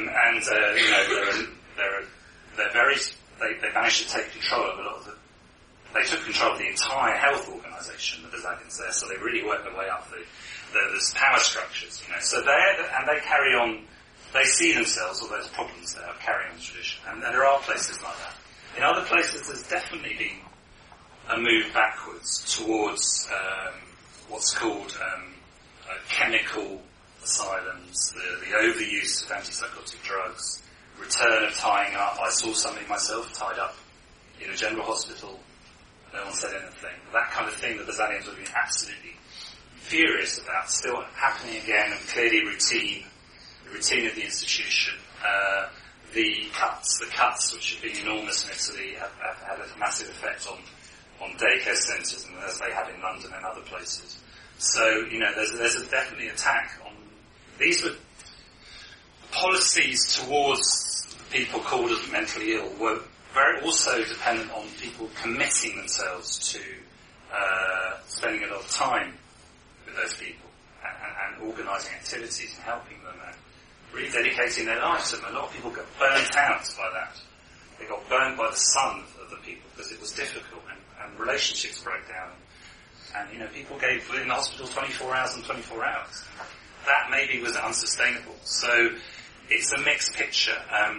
They managed to take control of a lot of they took control of the entire health organisation, the Basaglians there, so they really worked their way up there's power structures, So they carry on, they see themselves, although there's problems there, of carrying on the tradition. And there are places like that. In other places, there's definitely been a move backwards towards what's called chemical asylums, the overuse of antipsychotic drugs, return of tying up. I saw somebody myself tied up in a general hospital. No one said anything. That kind of thing that the Basaglians would have been absolutely furious about, still happening again, and clearly routine. routine of the institution. The cuts, which have been enormous in Italy, have had a massive effect on daycare centres, and as they have in London and other places. So, there's a definitely attack on... These were policies towards people called as mentally ill were very also dependent on people committing themselves to spending a lot of time with those people and organising activities and helping them and really dedicating their lives to them. A lot of people got burnt out by that. They got burned by the sun of the people because it was difficult and relationships broke down. And, people gave in the hospital 24 hours and 24 hours. That maybe was unsustainable. So it's a mixed picture.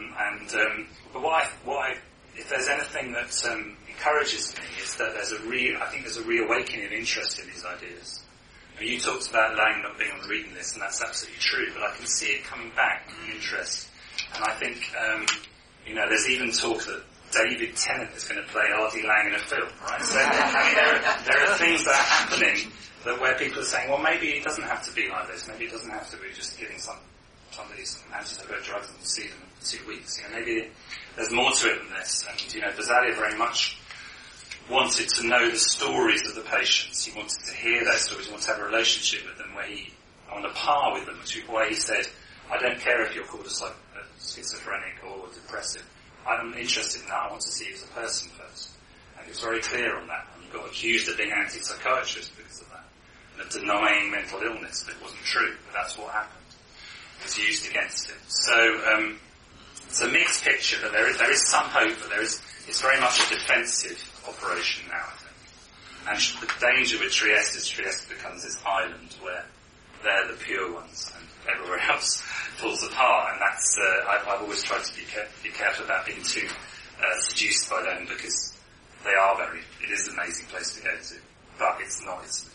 But if there's anything that encourages me is that I think there's a reawakening of interest in these ideas. You talked about Lang not being on the reading list, and that's absolutely true, but I can see it coming back in interest. And I think, there's even talk that David Tennant is going to play R.D. Lang in a film, right? So, there are things that are happening where people are saying, well, maybe it doesn't have to be like this. Maybe it doesn't have to be just giving somebody some antipsychotic drugs and see them in 2 weeks. Maybe there's more to it than this. And, Basaglia very much wanted to know the stories of the patients. He wanted to hear their stories. He wanted to have a relationship with them where on a par with them, which is why he said, I don't care if you're called a schizophrenic or depressive. I'm interested in that. I want to see you as a person first. And he was very clear on that. And he got accused of being anti-psychiatrist because of that. And of denying mental illness. But it wasn't true. But that's what happened. It was used against him. So, it's a mixed picture, but there is some hope, but it's very much a defensive operation now, I think. And the danger with Trieste becomes this island where they're the pure ones and everywhere else falls apart, and that's, I've always tried to be careful about being too seduced by them, because it is an amazing place to go to, but it's not Italy.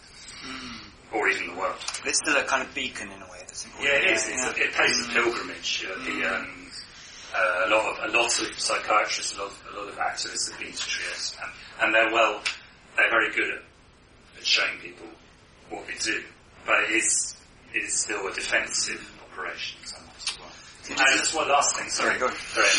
Or even the world. It's still a kind of beacon in a way that's important. Yeah, it is. It plays a pilgrimage. A lot of psychiatrists, a lot of activists have been to Trieste, and they're very good at showing people what they do. But it is still a defensive operation somewhat as well. And just one last thing, sorry. Go on.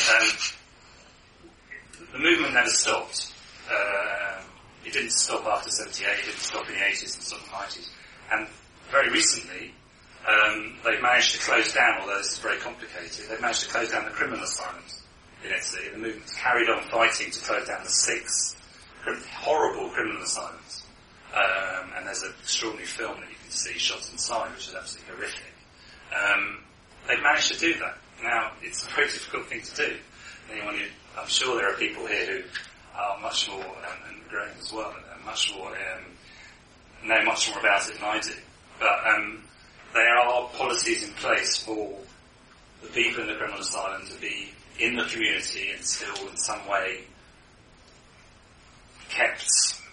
The movement never stopped. It didn't stop after 78, it didn't stop in the 80s and some 90s. And very recently, they've managed to close down, although this is very complicated, they've managed to close down the criminal asylums in Italy. The movement's carried on fighting to close down the 6 horrible criminal asylums. And there's an extraordinary film that you can see, Shot Inside, which is absolutely horrific. They've managed to do that. Now, it's a very difficult thing to do. I'm sure there are people here who are much more, and Graham as well, and much more, know much more about it than I do. But there are policies in place for the people in the criminal asylum to be in the community and still in some way kept,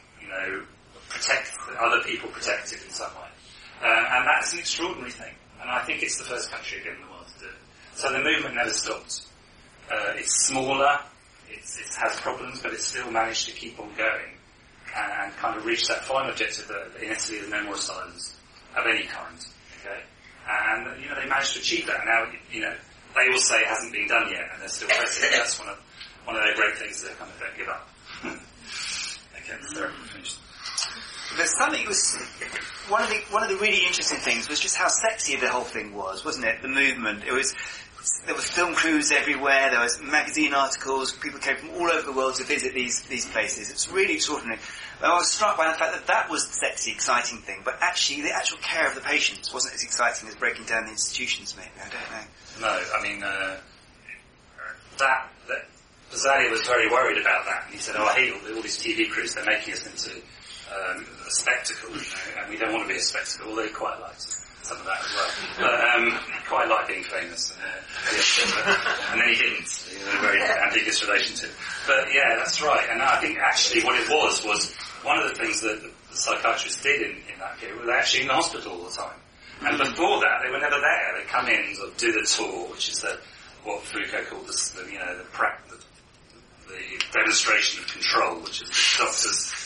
other people protected in some way. And that's an extraordinary thing. And I think it's the first country again in the world to do it. So the movement never stopped. It's smaller, it has problems, but it's still managed to keep on going and kind of reach that final objective that in Italy there's no more asylums of any kind. Okay? And, they managed to achieve that. Now, they all say it hasn't been done yet, and they're still pressing. That's one of their great things, they kind of don't give up. Okay, so finished. There's something one of the really interesting things was just how sexy the whole thing was, wasn't it? The movement. There were film crews everywhere, there was magazine articles, people came from all over the world to visit these places. It's really extraordinary. I was struck by the fact that was the sexy, exciting thing, but actually the actual care of the patients wasn't as exciting as breaking down the institutions, maybe. I don't know. No, I mean, that Basaglia was very worried about that, and he said, I hate all these TV crews, they're making us into a spectacle, and we don't want to be a spectacle, although he quite likes some of that as well. But quite like being famous. And then he didn't. He had a very ambiguous relation to it. But yeah, that's right. And I think actually what it was one of the things that the psychiatrists did in that period was actually in the hospital all the time. And before that, they were never there. They'd come in and sort of do the tour, which is what Foucault called the demonstration of control, which is the doctors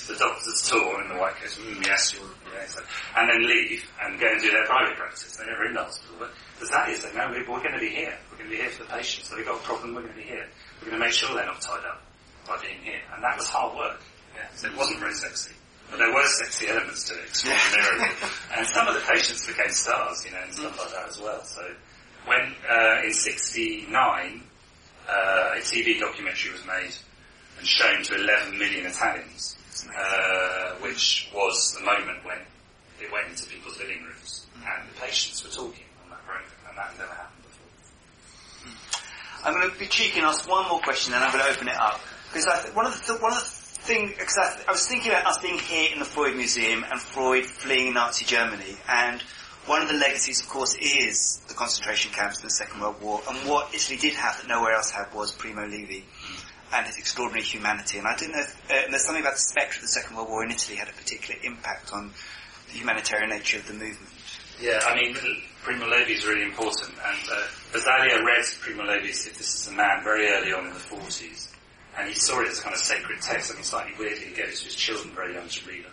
the doctor's tour in the white coat, yes, and then leave and go and do their private practice. They're never in the hospital. But as that is, they know we're going to be here. We're going to be here for the patients. So they've got a problem, we're going to be here. We're going to make sure they're not tied up by being here. And that was hard work. Yeah. So it wasn't very sexy. But there were sexy elements to it, extraordinarily. And some of the patients became stars, and stuff like that as well. So when, in 69, a TV documentary was made and shown to 11 million Italians, which was the moment when it went into people's living rooms and the patients were talking on that program, and that never happened before. I'm going to be cheeky and ask one more question, and I'm going to open it up, because I one of the things, because I was thinking about us being here in the Freud Museum and Freud fleeing Nazi Germany, and one of the legacies, of course, is the concentration camps in the Second World War, and what Italy did have that nowhere else had was Primo Levi and his extraordinary humanity. And I didn't know if there's something about the spectre of the Second World War in Italy had a particular impact on the humanitarian nature of the movement. Yeah, I mean, Primo Levi is really important, and Basaglia read Primo Levi's If This Is a Man very early on in the 40s, and he saw it as a kind of sacred text. I mean, slightly weirdly, he gave it to his children very young to read.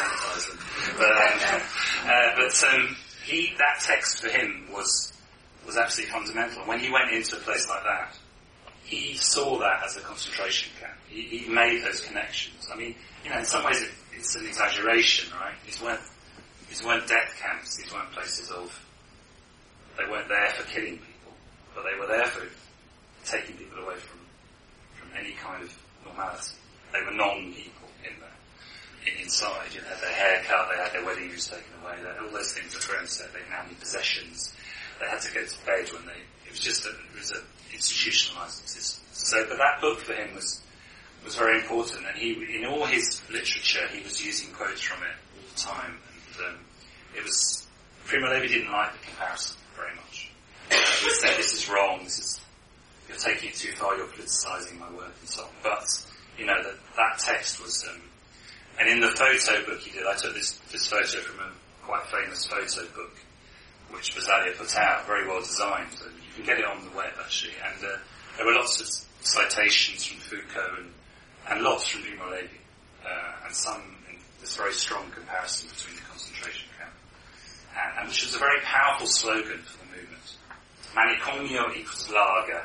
That text for him was absolutely fundamental. When he went into a place like that, he saw that as a concentration camp. He made those connections. I mean, in some ways it's an exaggeration, right? These weren't death camps. These weren't places they weren't there for killing people, but they were there for taking people away from any kind of normality. They were non-people in there. Inside, they had their hair cut, they had their wedding rings taken away, they had all those things that Graham said. They now need possessions. They had to go to bed when it was an institutionalised existence. So, but that book for him was very important, and in all his literature, he was using quotes from it all the time. And Primo Levi didn't like the comparison very much. He said, this is wrong, you're taking it too far, you're politicising my work and so on. But, that text was, and in the photo book he did, I took this photo from a quite famous photo book, which Basaglia put out, very well designed, and you can get it on the web actually, and there were lots of citations from Foucault and lots from Primo Levi, and some in this very strong comparison between the concentration camp, and which was a very powerful slogan for the movement. Manicomio equals lager,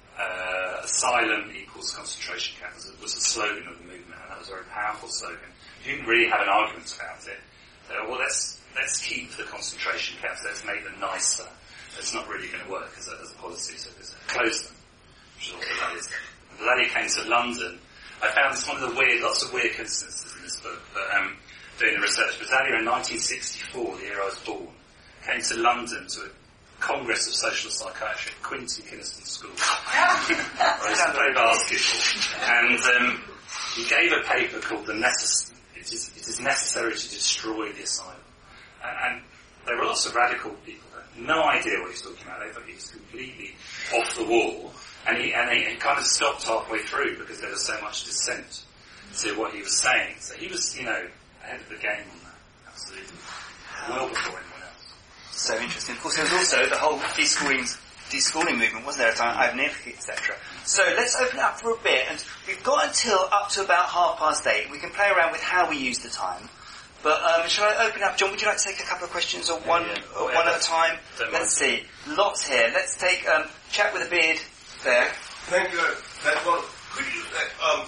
asylum equals concentration camp was a slogan of the movement, and that was a very powerful slogan. You didn't really have an argument about it. So, let's keep the concentration camps, let's make them nicer. It's not really going to work as a policy, so let's close them, which is also that is. And Basaglia came to London. I found this one of the lots of weird coincidences in this book, but doing the research. Basaglia in 1964, the year I was born, came to London to a Congress of Social Psychiatry at Quincy Kynaston School. I used to play basketball. And he gave a paper called It is Necessary to Destroy the Asylum. And there were lots of radical people there. No idea what he was talking about. They thought he was completely off the wall. And he kind of stopped halfway through because there was so much dissent to what he was saying. So he was, ahead of the game on that. Absolutely. Well before anyone else. So interesting. Of course, there was also the whole deschooling movement, wasn't there, at the time, Ivan Illich, etc. So let's open it up for a bit, and we've got until up to about 8:30. We can play around with how we use the time. But shall I open up? John, would you like to take a couple of questions or one at a time? Let's see. Lots here. Let's take Chap with a Beard there. Thank you. Well, could you say,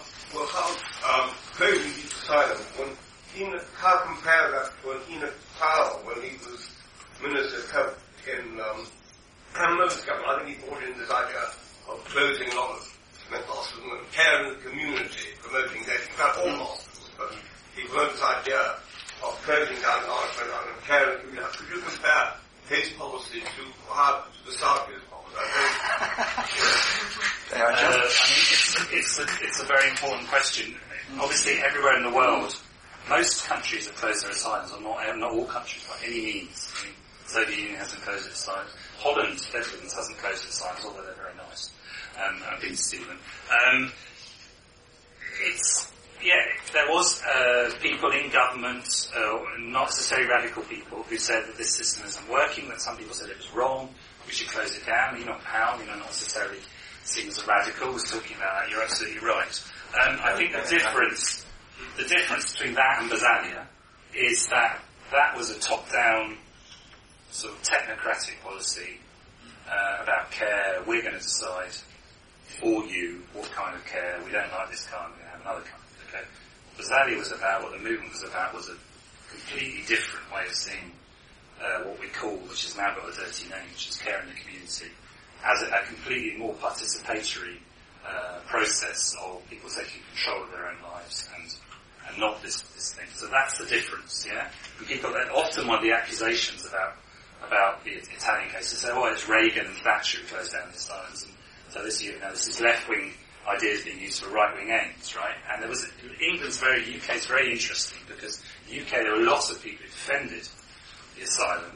how closing the asylum, how compare that to Enoch Powell when he was Minister of Health in Most government? I think he brought in this idea of closing a lot of mental hospitals and care in the community, promoting that. In fact, all hospitals, but he promoted this idea of closing down the hospital and care in the community. Could you compare his policy to Basaglia's policy? It's a very important question. Obviously, everywhere in the world, most countries have closed their asylums, or not all countries by any means. I mean, the Soviet Union hasn't closed its asylums. Holland, Netherlands, hasn't closed its asylums, although they're very nice. I've been to see them. There was people in government, not necessarily radical people, who said that this system isn't working, that some people said it was wrong, we should close it down. Enoch Powell, not necessarily seen as a radical, was talking about that. You're absolutely right. I think the difference the difference between that and Basalia is that was a top-down sort of technocratic policy about care. We're going to decide for you what kind of care. We don't like this kind, we're going to have another kind. Okay. Basalia was about, what the movement was about, was a completely different way of seeing what we call, which has now got a dirty name, which is care in the community, as a completely more participatory process of people taking control of their own lives and not this thing. So that's the difference, yeah? And people, often one of the accusations about the Italian cases say, oh, it's Reagan and Thatcher who closed down the asylums, and so this is left-wing ideas being used for right-wing ends, right? And UK's very interesting, because in the UK there are lots of people who defended the asylum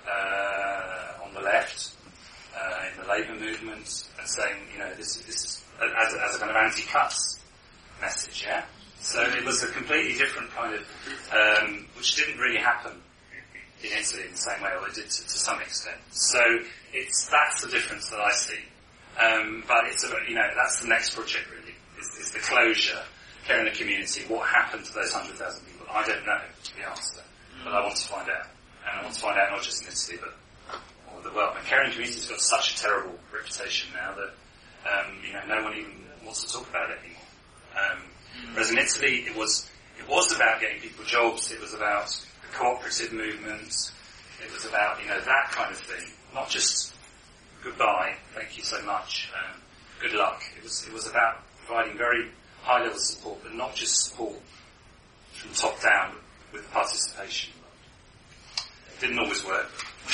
on the left, in the Labour movement, and saying, this is as a kind of anti-cuts message, yeah? So it was a completely different kind of, which didn't really happen in Italy in the same way, or it did to some extent. So that's the difference that I see. But it's that's the next project really, is the closure, care in the community. What happened to those 100,000 people? I don't know the answer, but I want to find out. And I want to find out not just in Italy, but all over the world. And care in the community has got such a terrible reputation now that, no one even wants to talk about it anymore. Whereas in Italy, it was about getting people jobs. It was about the cooperative movement. It was about, that kind of thing. Not just goodbye, thank you so much, good luck. It was about providing very high level support, but not just support from top down with participation. It didn't always work.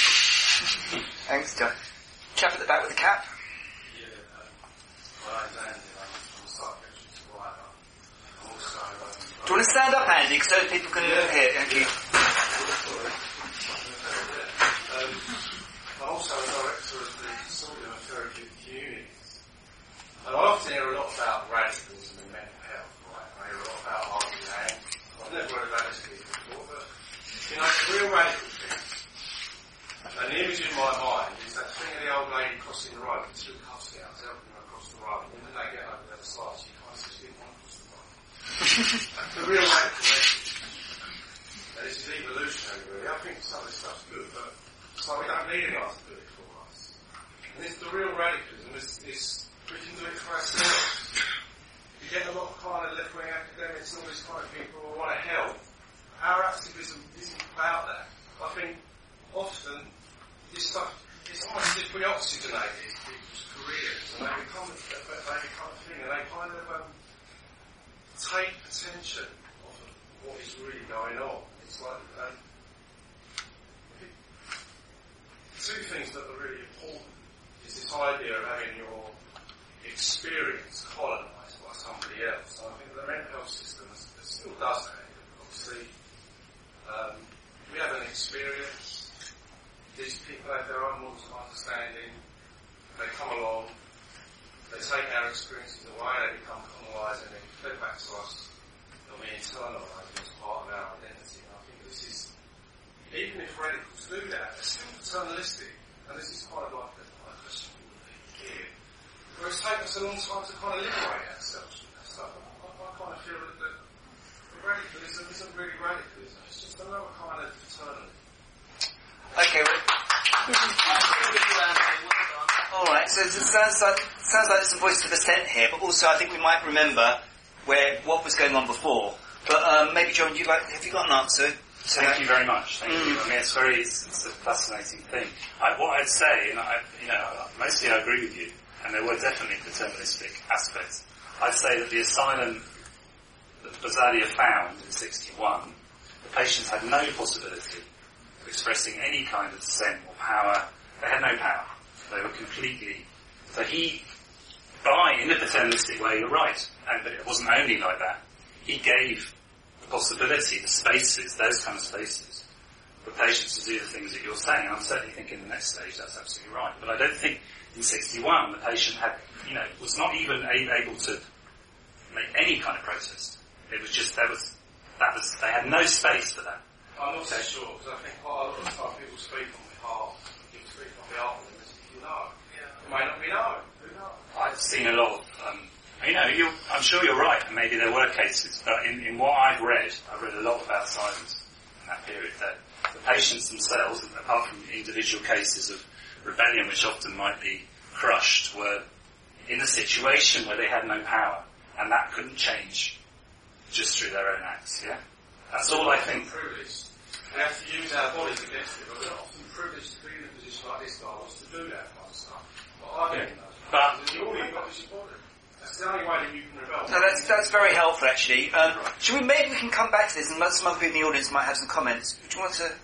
Thanks, John. Chap at the back with the cap. Yeah, well, I'm Andy. I'm a psychiatrist writer. I'm also... Do you want to stand up, Andy, so people can hear? Thank you. I'm also a director of the Consortium of Therapeutic Communities. And I often hear a lot about radicalism in mental health, right? I hear a lot about RDA. I've never heard of radicalism before, but, the real radical thing, and the image in my mind is that thing of the old lady crossing the road with two Cub Scouts helping her across the road, and when they get over the other side, she kind of says, "Didn't want to cross the road." That's the real radical message. And this is evolutionary, really. I think some of this stuff's good, but so we don't need anyone to do it for us. And this is the real radicalism. We can do it for ourselves. You get a lot of kind of left-wing academics and all this kind of people who want to help. Our activism isn't about that. I think often this stuff, it's almost as if we oxygenated people's careers and they become a thing, and they kind of take attention off of what is really going on. It's like two things that are really important is this idea of having your experience colonised by somebody else. And I think the mental health system still does that. Obviously, we have an experience. These people have their own models of understanding. They come along. They take our experiences away. They become colonised, and they flip back to us. And we internalise them as part of our identity. And I think this is, even if radicals do that, they're still paternalistic. And this is kind of like a question for the people here. Where it's taken us a long time to kind of liberate ourselves from that stuff. I kind of feel that the radicalism isn't really radicalism. It's just another kind of paternalism. Okay, all right. So it sounds like there's some voice of dissent here, but also I think we might remember what was going on before. But maybe John, have you got an answer? Thank you very much. Thank you. I mean, it's a fascinating thing. What I'd say, and mostly I agree with you, and there were definitely paternalistic aspects. I'd say that the asylum that Basalia found in 1961, the patients had no possibility of expressing any kind of dissent or power. They had no power. They were completely... So in a paternalistic way, you're right, but it wasn't only like that. He gave the possibility, the spaces, those kind of spaces, for patients to do the things that you're saying. I'm certainly thinking the next stage that's absolutely right. But I don't think in 1961 the patient had, was not even able to make any kind of protest. It was just, they had no space for that. I'm not so sure, because I think quite a lot of the time people speak on behalf of the argument, you know. Yeah. It may not be known. Who knows? I've seen a lot of I'm sure you're right, and maybe there were cases, but in what I've read a lot about silence in that period, that the patients themselves, apart from individual cases of rebellion which often might be crushed, were in a situation where they had no power, and that couldn't change just through their own acts, yeah? That's all I think. Privileged. We have to use our bodies against it, but we're not often privileged to be in a position like this guy wants to do that kind of stuff. But I don't know. But all you've got is your body. That's the only way that you can rebel. No, that's very helpful, actually. Maybe we can come back to this, and some other people in the audience might have some comments. Do you want to...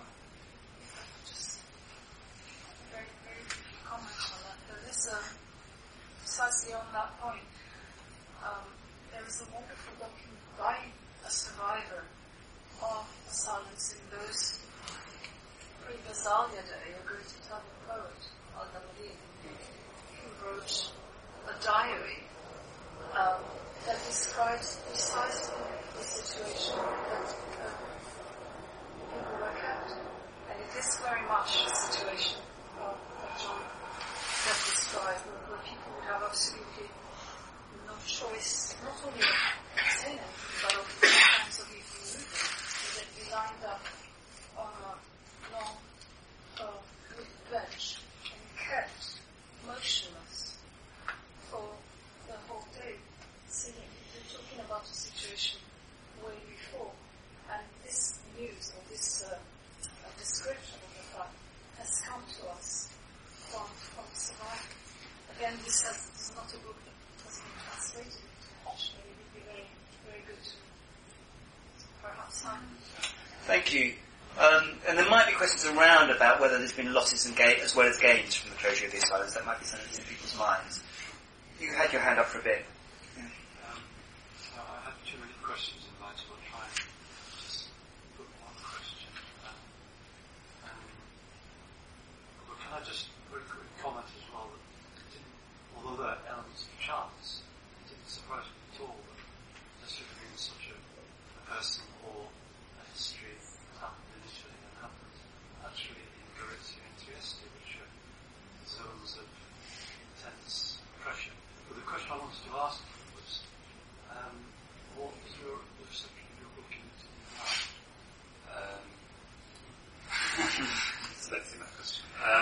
Just very, very brief comment on that. There is precisely on that point, there is a wonderful document by a survivor of the silence in those pre-Basalia day, a great Italian poet, Al-Damalin, who wrote a diary that describes precisely the situation that people were kept. And it is very much a situation that John has described, where people would have absolutely no choice, not only of saying anything, but of all kinds of even moving. So they'd be lined up on a long wooden bench and kept motionless for the whole day, sitting. We're talking about a situation way before, and this news or this description of the fact has come to us from survival. Again, this is not a book that has been translated into English, but it would be very, very good to perhaps find. Thank you. And there might be questions around about whether there's been losses and as well as gains from the closure of the asylums. That might be something that's in people's minds. You had your hand up for a bit. I have too many questions in mind, so I'll try and just put one question. But can I just very quickly comment as well that although there are elements of chance, it didn't surprise me at all that necessarily in such a person or a history happened initially and happened actually in Gorizia and Trieste, which are zones of intense pressure. But the question I wanted to ask was, what is your reception of your book into the past? Let's see that question.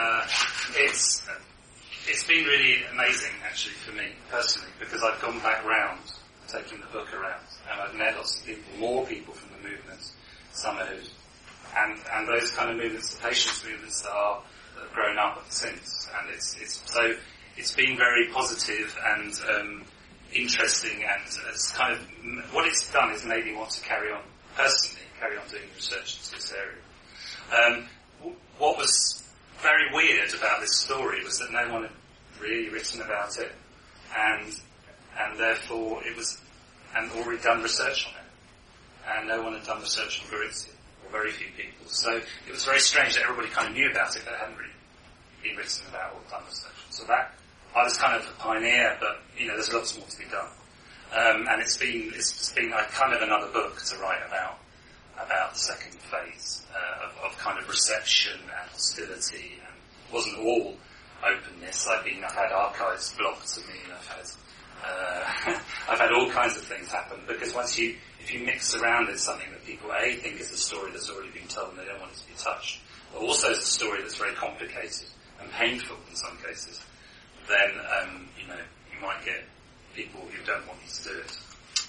It's been really amazing, actually, for me personally, because I've gone back round, taking the book around, and I've met lots of people, more people from the movements, some who, and those kind of movements, the patients' movements that have grown up since, and it's been very positive and interesting, and it's kind of what it's done is made me want to carry on doing research into this area. What was very weird about this story was that no one had really written about it, and therefore it was, and already done research on it, and no one had done research on Gorizia, or very few people. So it was very strange that everybody kind of knew about it, but it hadn't really been written about or done research. So that I was kind of a pioneer, but there's lots more to be done, and it's been like kind of another book to write about the second phase of kind of reception and hostility, and it wasn't all openness. I've had archives blocked to me, and I've had all kinds of things happen, because if you mix around in something that people think is a story that's already been told and they don't want it to be touched, but also it's a story that's very complicated and painful in some cases, then you might get people who don't want you to do it,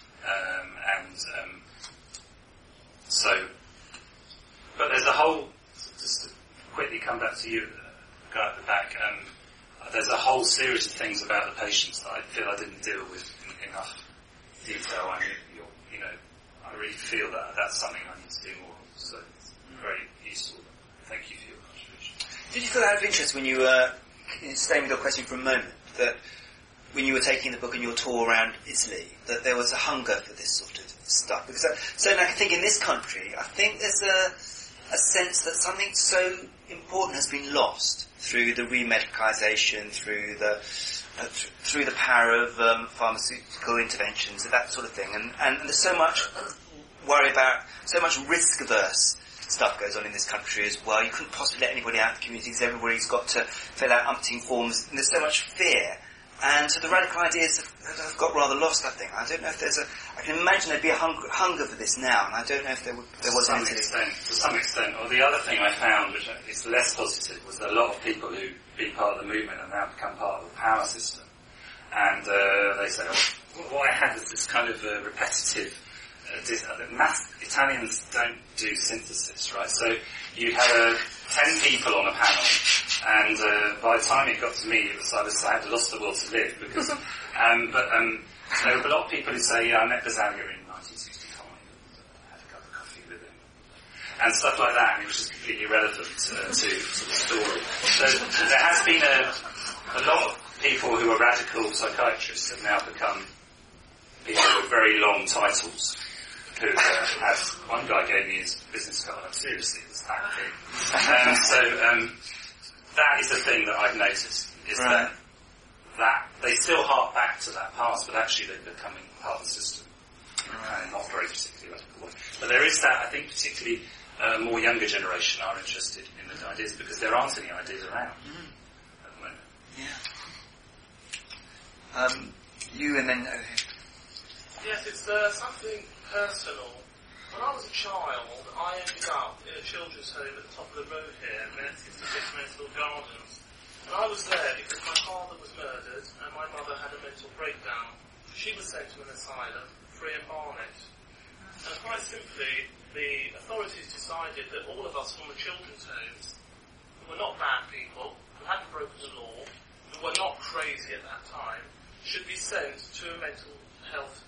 but there's a whole, just to quickly come back to you, guy at the back, there's a whole series of things about the patients that I feel I didn't deal with in enough detail, and I really feel that that's something I need to do more of, so it's very useful. Thank you for your contribution. Did you feel out of interest when you were, staying with your question for a moment, that when you were taking the book on your tour around Italy, that there was a hunger for this sort of stuff? Because certainly I think in this country, I think there's a sense that something so important has been lost through the remedicalisation, through the power of pharmaceutical interventions, that sort of thing, and there's so much worry about, so much risk-averse stuff goes on in this country as well. You couldn't possibly let anybody out of the community because everybody's got to fill out umpteen forms, and there's so much fear And so the radical ideas have got rather lost, I think. I don't know if there's I can imagine there'd be a hunger for this now, and I don't know if there was any. To some extent. Or the other thing I found, which is less positive, was that a lot of people who've been part of the movement have now become part of the power system. And they say, what I had was this kind of repetitive, Italians don't do synthesis, right? So you had 10 people on a panel, and by the time it got to me, I had lost the will to live, because, there were a lot of people who say, I met Basaglia in 1965, had a cup of coffee with him, and stuff like that, and it was just completely irrelevant to the story. So there has been a lot of people who are radical psychiatrists have now become people with very long titles, who have, one guy gave me his business card, seriously, it was that big. That is the thing that I've noticed, is that they still hark back to that past, but actually they're becoming part of the system. And not very particularly radical way. But there is that, I think particularly more younger generation are interested in the ideas, because there aren't any ideas around at the moment. Yeah. You and then... Yes, it's something personal. When I was a child, I ended up in a children's home at the top of the road here, near 66 Mental Gardens. And I was there because my father was murdered and my mother had a mental breakdown. She was sent to an asylum, Free and Barnet. And quite simply, the authorities decided that all of us from the children's homes, who were not bad people, who hadn't broken the law, who were not crazy at that time, should be sent to a mental health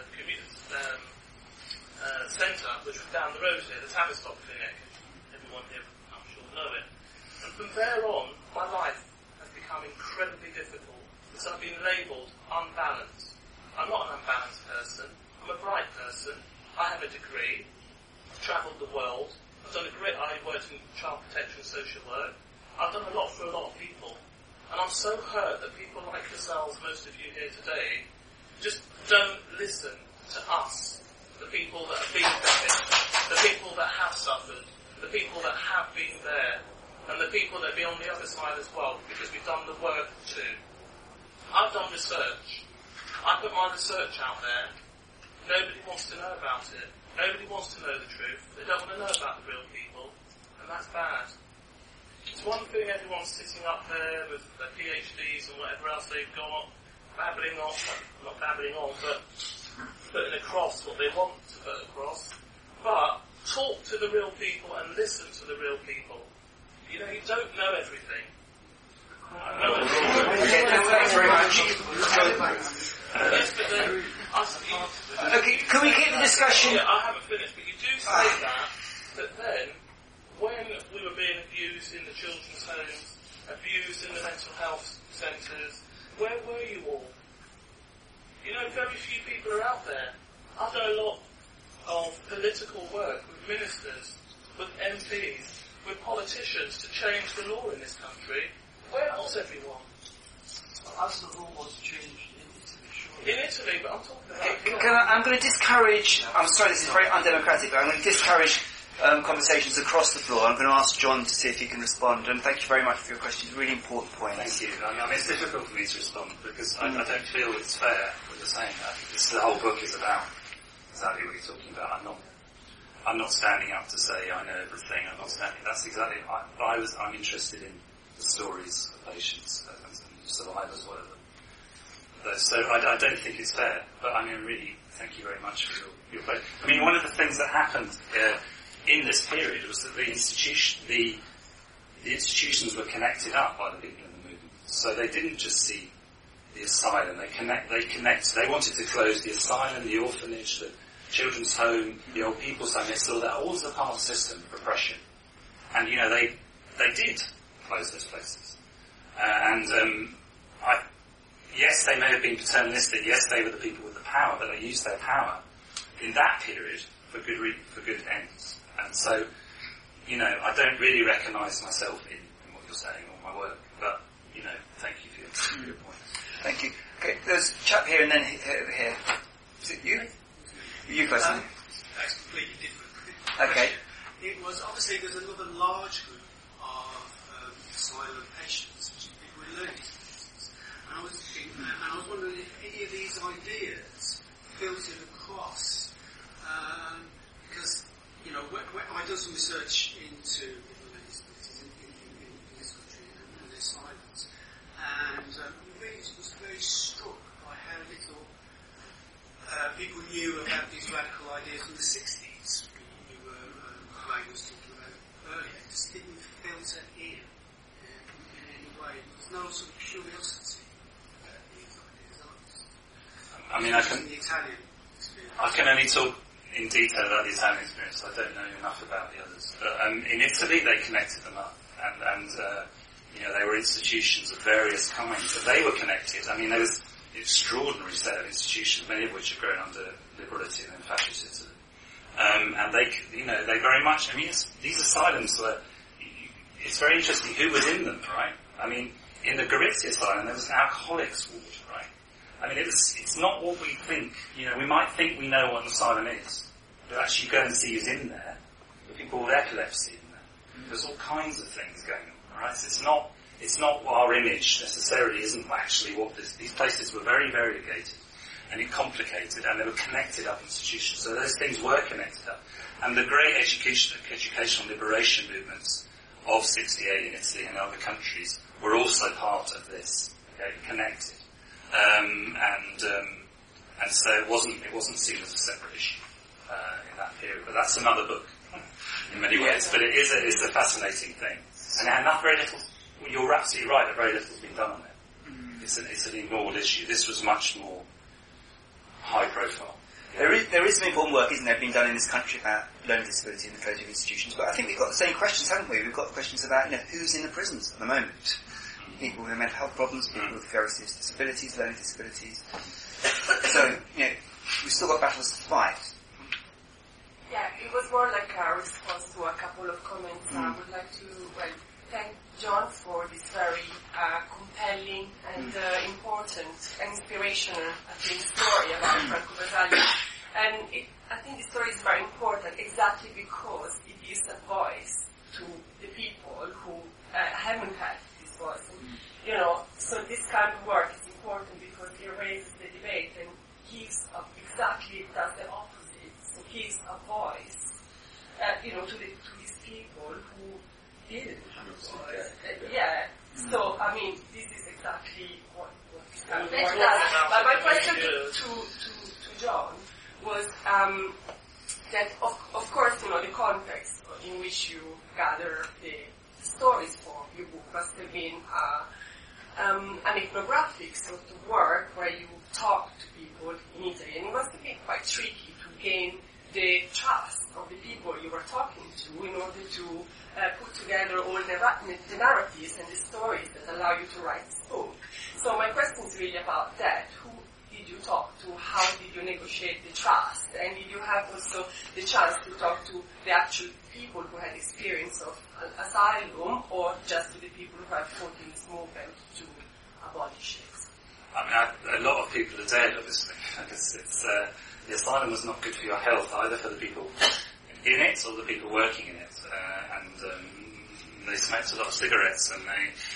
centre, which was down the road here, the Tavistock Clinic. Everyone here, I'm sure, know it. And from there on, my life has become incredibly difficult, because I've been labelled unbalanced. I'm not an unbalanced person. I'm a bright person. I have a degree. I've travelled the world. I worked in child protection social work. I've done a lot for a lot of people. And I'm so hurt that people like yourselves, most of you here today, just don't listen to us, the people that have been there, the people that have suffered, the people that have been there, and the people that be on the other side as well, because we've done the work too. I've done research. I put my research out there. Nobody wants to know about it. Nobody wants to know the truth. They don't want to know about the real people, and that's bad. It's one thing everyone's sitting up there with their PhDs and whatever else they've got, babbling on, not babbling on, but putting across what they want to put across. But talk to the real people and listen to the real people. You know, you don't know everything. Okay, thanks very much. Yes, but then... Okay, can we keep the discussion... Yeah, I haven't finished, but you do say that then, when we were being abused in the children's homes, abused in the mental health centres, where were you all? You know, very few people are out there. I've done a lot of political work with ministers, with MPs, with politicians to change the law in this country. Where was everyone? As the law was changed in Italy, surely. In Italy, but I'm talking about... I'm going to discourage... I'm sorry, this is very undemocratic, but I'm going to discourage conversations across the floor. I'm going to ask John to see if he can respond. And thank you very much for your questions. Really important points. Thank you. I mean, it's difficult for me to respond because I don't feel it's fair what you're saying. I think the whole book is about exactly what you're talking about. I'm not standing up to say I know everything. I'm not standing. That's exactly. I'm interested in the stories of patients and survivors, whatever. So I don't think it's fair. But I mean, really, thank you very much for your vote. I mean, one of the things that happened in this period was that the institutions were connected up by the people in the movement. So they didn't just see the asylum. They wanted to close the asylum, the orphanage, the children's home, the old people's home. They saw that all as a part of the system of repression. And, you know, they did close those places. Yes, they may have been paternalistic. Yes, they were the people with the power, but they used their power in that period for good ends. And so, you know, I don't really recognise myself in what you're saying or my work, but, you know, thank you for your point. Thank you. Okay, there's a chap here and then here. Is it you? You question. That's completely different. Okay. It was, obviously, there's another large group of asylum patients, which are people with learning disabilities. And I was thinking, some research into religious disabilities in this country and their silence, and really was very struck by how little people knew about these radical ideas in the 60s. Craig was talking about earlier. It just didn't filter in any way. There was no sort of curiosity about these ideas. I mean, I can only talk in detail about the Italian experience. I don't know enough about the others. But in Italy, they connected them up, and they were institutions of various kinds, but they were connected. I mean, there was an extraordinary set of institutions, many of which have grown under liberal Italy and then fascist Italy. And they very much, I mean, these asylums were, it's very interesting who was in them, right? I mean, in the Gorizia asylum, there was an alcoholics ward, right? I mean, it's not what we think. We might think we know what an asylum is, but actually you go and see who's in there. There are people with epilepsy in there. There's all kinds of things going on, right? So it's not our image necessarily isn't actually what these places were very variegated and complicated, and they were connected up institutions. So those things were connected up. And the great educational liberation movements of 68 in Italy and other countries were also part of this, okay, connected. And so it wasn't seen as a separate issue in that period. But that's another book in many ways. But it's a fascinating thing. And not very little. You're absolutely right that very little has been done on it. It's an ignored issue. This was much more high profile. There is some important work, isn't there, being done in this country about learning disability and the closure of institutions. But I think we've got the same questions, haven't we? We've got questions about who's in the prisons at the moment. People with mental health problems, people with various disabilities, learning disabilities. So, we've still got battles to fight. Yeah, it was more like a response to a couple of comments. I would like to thank John for this very compelling and important and inspirational, I think, story about Franco Basaglia. And I think the story is very important exactly because it gives a voice to the people who haven't had this voice. And, so this kind of work is important because it raises the debate and does the opposite. So gives a voice, to these people who didn't have a voice. So, I mean, this is exactly what this kind of work does. But my question to John was that, of course, the context in which you gather the stories for your book must have been an ethnographic sort of work where you talk to people in Italy, and it must have been quite tricky to gain the trust of the people you were talking to in order to put together all the narratives and the stories that allow you to write this book. So my question is really about that. Who did you talk to? How did you negotiate the trust? And did you have also the chance to talk to the actual people who had experience of asylum, or just to the people who have fought in this movement to abolish it? I mean, a lot of people are dead, obviously. The asylum was not good for your health, either for the people in it or the people working in it. They smoked a lot of cigarettes, and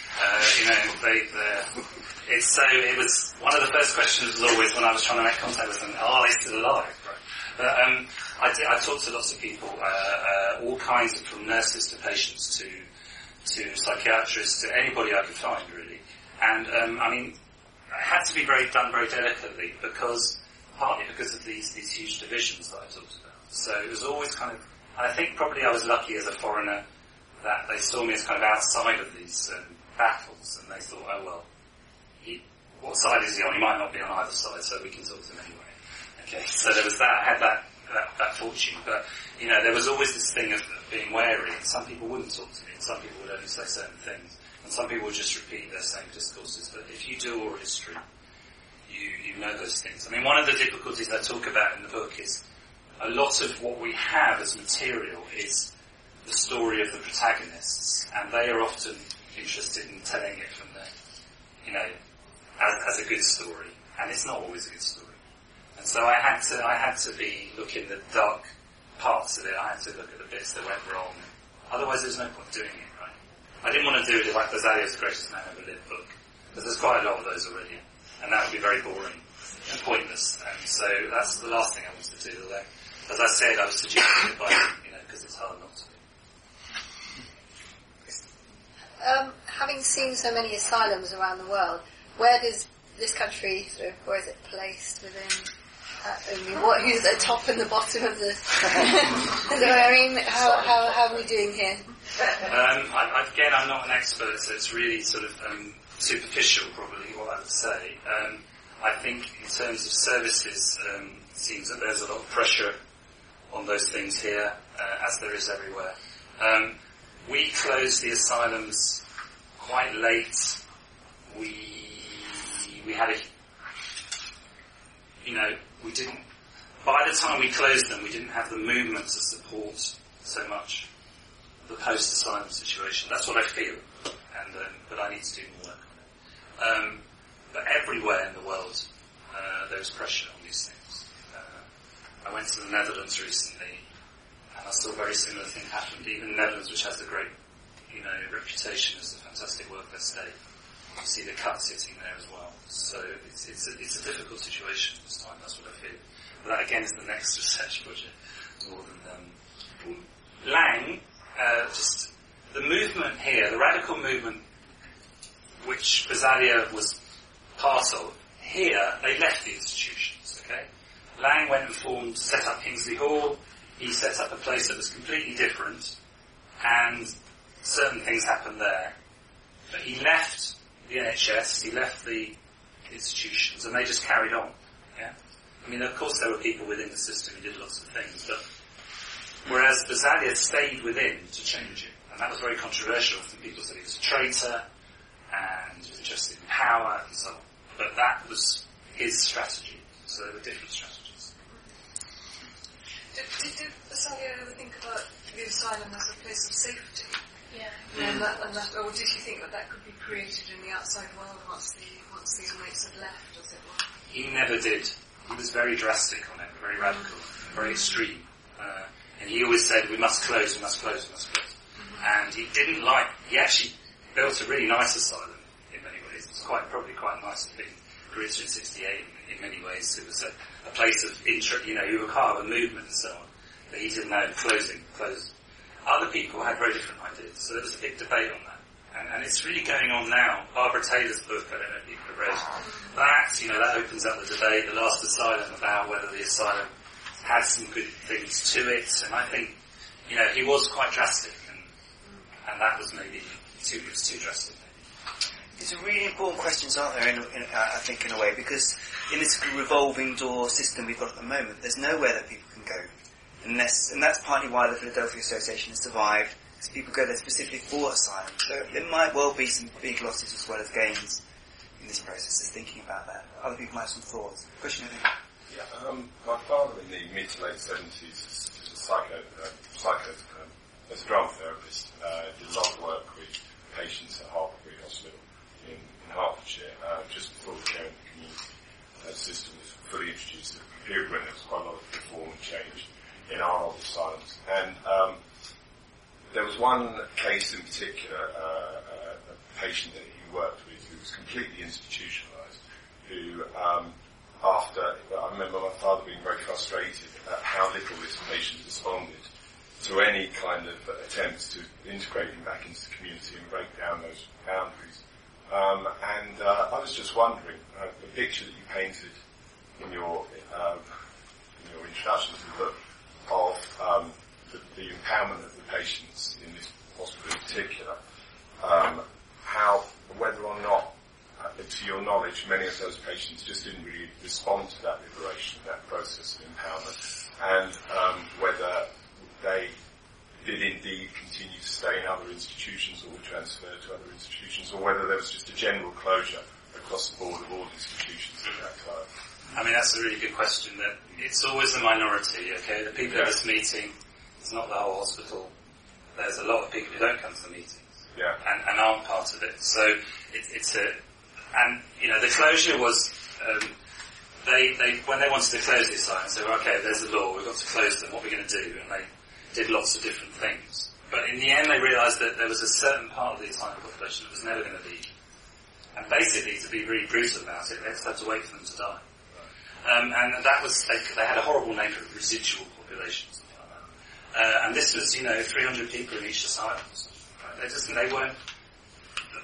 it was one of the first questions was always when I was trying to make contact with them, are they still alive? Right? But I talked to lots of people, all kinds of, from nurses to patients to psychiatrists to anybody I could find, really. And it had to be done very delicately partly because of these huge divisions that I talked about. So it was always kind of, and I think probably I was lucky as a foreigner that they saw me as kind of outside of these battles, and they thought, oh well, what side is he on? He might not be on either side, so we can talk to him anyway. Okay, so there was that. I had that fortune, but there was always this thing of being wary. Some people wouldn't talk to me, and some people would only say certain things, and some people would just repeat their same discourses. But if you do oral history, you know those things. I mean, one of the difficulties I talk about in the book is a lot of what we have as material is the story of the protagonists, and they are often interested in telling it from as a good story, and it's not always a good story. And so I had to look in the dark parts of it. I had to look at the bits that went wrong. Otherwise, there's no point doing it, right? I didn't want to do it like Basaglia's Greatest Man Ever Lived book, because there's quite a lot of those already, and that would be very boring and pointless. And so that's the last thing I wanted to do. Although, as I said, I was suggesting it by because it's hard not to be. seen so many asylums around the world. Where does this country where is it placed within? Who's at the top and the bottom of the? How are we doing here? Again, I'm not an expert, so it's really sort of superficial, probably, what I would say. I think in terms of services, it seems that there's a lot of pressure on those things here, as there is everywhere. We closed the asylums quite late. We had we didn't, by the time we closed them, we didn't have the movement to support so much the post-asylum situation. That's what I feel, but I need to do more work on it. But everywhere in the world, there's pressure on these things. I went to the Netherlands recently, and I saw a very similar thing happen. Even the Netherlands, which has a great, reputation as a fantastic welfare state, you see the cuts hitting there as well. So it's a difficult situation this time. That's what I feel. But that again is the next research project more than Lang. Just the movement here, the radical movement, which Basaglia was part of. Here, they left the institutions. Okay, Lang went and set up Kingsley Hall. He set up a place that was completely different, and certain things happened there. But he left the NHS, he left the institutions, and they just carried on. Yeah, I mean, of course, there were people within the system who did lots of things, but whereas Basaglia stayed within to change it, and that was very controversial. People said he was a traitor and he was interested in power and so on. But that was his strategy, so there were different strategies. Did Basaglia ever think about the asylum as a place of safety? Yeah. Or did you think that could be created in the outside world once the inmates had left, as it were? He never did. He was very drastic on it, very radical, very extreme. And he always said, we must close, we must close, we must close. And he actually built a really nice asylum in many ways. It was probably quite nice to be created in 68 in many ways. It was a place of interest, you were part of a movement and so on. But he didn't know closed. Other people had very different ideas, so there was a big debate on that. And it's really going on now. Barbara Taylor's book, I don't know if you've read that, that opens up the debate, The Last Asylum, about whether the asylum had some good things to it. And I think, he was quite drastic, and that was maybe too drastic. These are really important questions, aren't there, I think, in a way, because in this revolving door system we've got at the moment, there's nowhere that people can go. And that's partly why the Philadelphia Association has survived, because people go there specifically for asylum. So there might well be some big losses as well as gains in this process, just thinking about that. Other people might have some thoughts. Question, I think? Yeah, my father in the mid to late 70s as a drama therapist, did a lot of work with patients at Hartlebury Hospital in Hertfordshire, just before the care in the community system was fully introduced, a period when there was quite a lot of reform and change in our old asylums. And there was one case in particular, a patient that he worked with who was completely institutionalised, who I remember my father being very frustrated at how little this patient responded to any kind of attempts to integrate him back into the community and break down those boundaries. And I was just wondering, the picture that you painted in your introduction to the book of the empowerment of the patients in this hospital in particular, whether or not, to your knowledge, many of those patients just didn't really respond to that liberation, that process of empowerment, and whether they did indeed continue to stay in other institutions or were transferred to other institutions, or whether there was just a general closure across the board of all institutions at that time. I mean, that's a really good question. That it's always a minority, okay? The people at this meeting, it's not the whole hospital. There's a lot of people who don't come to the meetings and aren't part of it. So the closure was, they when they wanted to close the asylum, they said, okay, there's a law, we've got to close them, what are we going to do? And they did lots of different things. But in the end, they realised that there was a certain part of the asylum population that was never going to leave. And basically, to be really brutal about it, they just had to wait for them to die. And that was, they had a horrible name for residual population, something like that. And this was, 300 people in each asylum. Right? They weren't,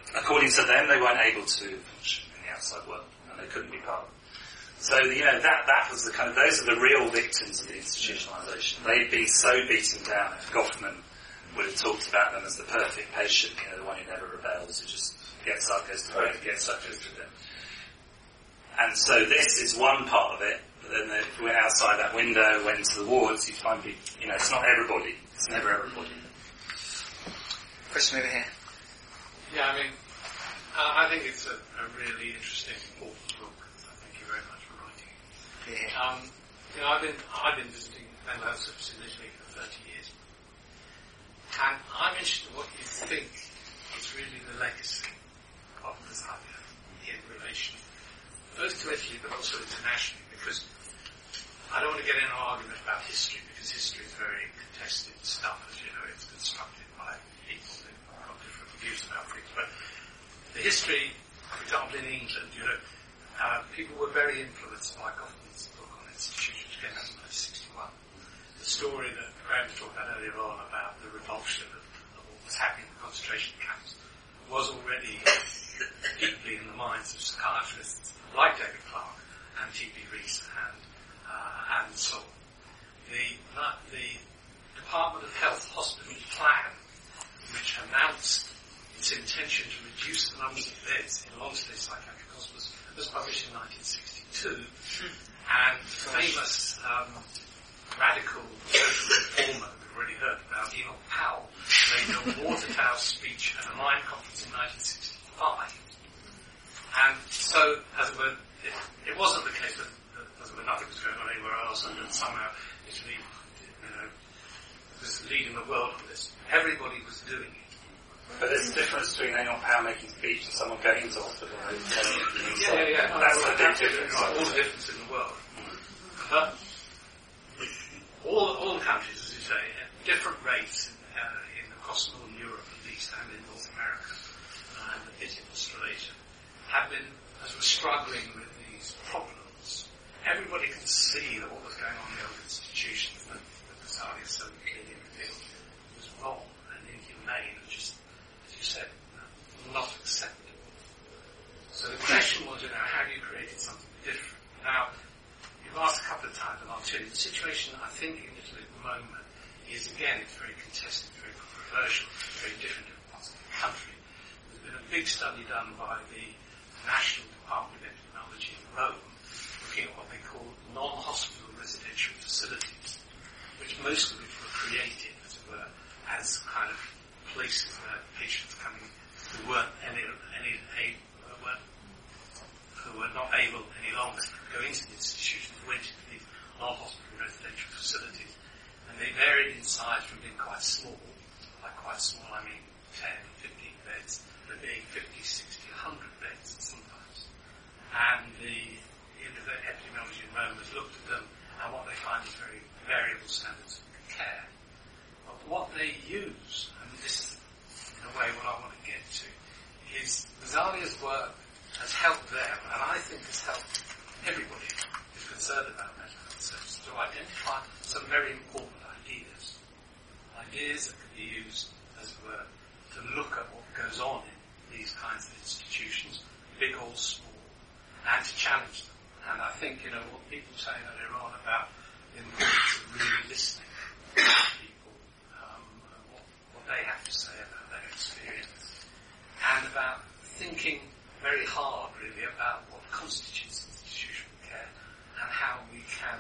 according to them, they weren't able to function in the outside world, and they couldn't be part of it. So, that was the kind of, those are the real victims of the institutionalisation. They'd been so beaten down. If Goffman would have talked about them as the perfect patient, the one who never rebels, who just gets up, goes to bed, gets up, goes to bed. And so this is one part of it, but then if we went outside that window, went into the wards, you'd find people, it's not everybody. It's never everybody. Question over here. Yeah, I think it's a really interesting, important book. Thank you very much for writing it. Yeah. I've been visiting mental health services in Italy for 30 years. And I'm interested in what you think is really the legacy of Vesalia in relation both to Italy but also internationally, because I don't want to get in an argument about history, because history is very contested stuff, as you know, it's constructed by people who've got different views about things. But the history, for example, in England, people were very influenced by Goffman's book on institutions, which came out in 1961. The story that Graham talked about earlier on about the revulsion of what was happening in the concentration camps was already deeply in the minds of psychiatrists like David Clarke and T.B. Rees and so on. The Department of Health hospital plan, which announced its intention to reduce the numbers of beds in long-stay psychiatric hospitals, was published in 1962, and famous radical social reformer we've already heard about, Enoch Powell, made a water-tower speech at a Mind conference in 1965. And so, as it were, it wasn't the case that as it were, nothing was going on anywhere else, and that somehow Italy, was leading the world on this. Everybody was doing it. But there's a difference between Enoch Powell making a speech and someone going into hospital and telling it. Yeah. That's the big difference. All the difference in the world. But all the countries, as you say, at different rates across Northern Europe at least, and in North America, and a bit in Australasia, have been, as we're struggling with these problems, everybody can see that what was going on in the old institutions that Vesalia so clearly revealed was wrong and inhumane and just, as you said, not acceptable. So the question was, how you created something different. Now, you've asked a couple of times, and I'll tell you, the situation I think in Italy at the moment is, again, it's very contested, very controversial, very different in parts of the country. There's been a big study done by the National Department of Epidemiology in Rome, looking at what they call non-hospital residential facilities, which most of which were created, as it were, as kind of places where patients coming who weren't who were not able any longer to go into the institution, went into these non-hospital residential facilities, and they varied in size from being quite small, by quite small I mean 10, 15 beds, to being 50, 60, 100 beds sometimes. And the epidemiology in Rome has looked at them, and what they find is very variable standards of care. But what they use, and this is in a way what I want to get to, is Vesalia's work has helped them, and I think has helped everybody who's concerned about mental health services to identify some very important ideas. Ideas that can be used, as it were, to look at what goes on in these kinds of institutions, big or small, and to challenge them. And I think, what people say earlier on about the importance of really listening to people, and what they have to say about their experience, and about thinking very hard, really, about what constitutes institutional care and how we can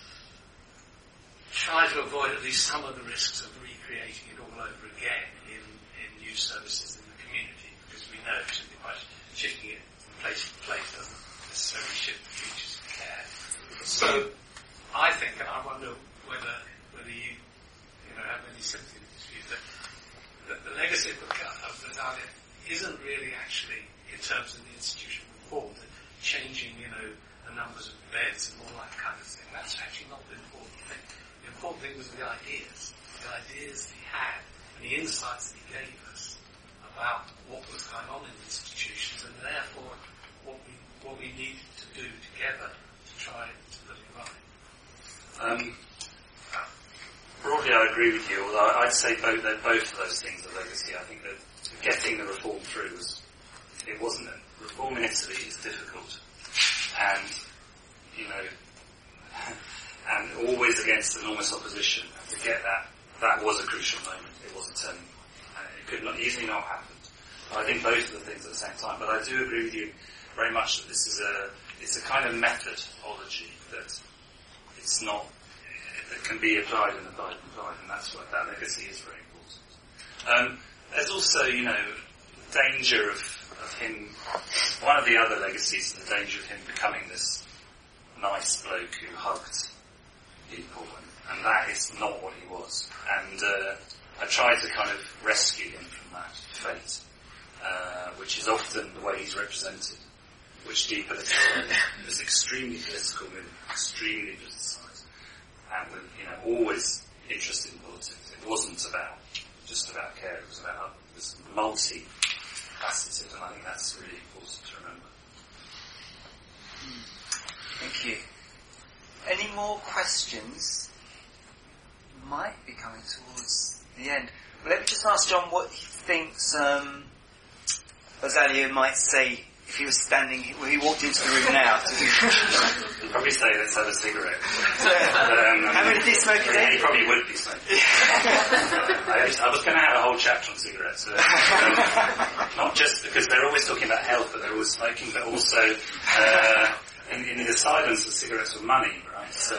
try to avoid at least some of the risks of recreating it all over again in new services in the community, because we know simply by shifting it from place to place doesn't necessarily shift the features of care. So I think, and I wonder whether you have any sympathy with this view, that the legacy of Vesalia isn't really actually, in terms of the institutional reform, changing, the numbers of beds and all that kind of thing. That's actually not the important thing. The important thing was the ideas that he had, and the insights that he gave us about what was going on in institutions, and therefore what we needed to do together to try to put it right. Broadly, I agree with you, although I'd say both of those things are legacy. I think that getting the reform through was it wasn't. Reform in Italy is difficult, and and always against enormous opposition. To get that was a crucial moment. It was a turning point. It could not easily not have happened. I think both of the things at the same time. But I do agree with you very much that this is it's a kind of methodology that it's not, that can be applied and applied and applied, and that's what that legacy is very important. There's also, danger of him, one of the other legacies is the danger of him becoming this nice bloke who hugged people, and that is not what he was. And I tried to kind of rescue him from that fate, which is often the way he's represented, which depolitical, was extremely political, extremely politicised, and with, always interested in politics. It wasn't just about care, it was multi-faceted, and I think that's really important to remember. Thank you. Any more questions? Might be coming towards the end. But let me just ask John what he thinks Rosario might say if he was standing, he walked into the room now. He'd probably say, let's have a cigarette. How many do you smoke a day? He probably would be smoking. I was going to have a whole chapter on cigarettes. Not just because they're always talking about health, but they're always smoking, but also in the asylums, the cigarettes were money, right? So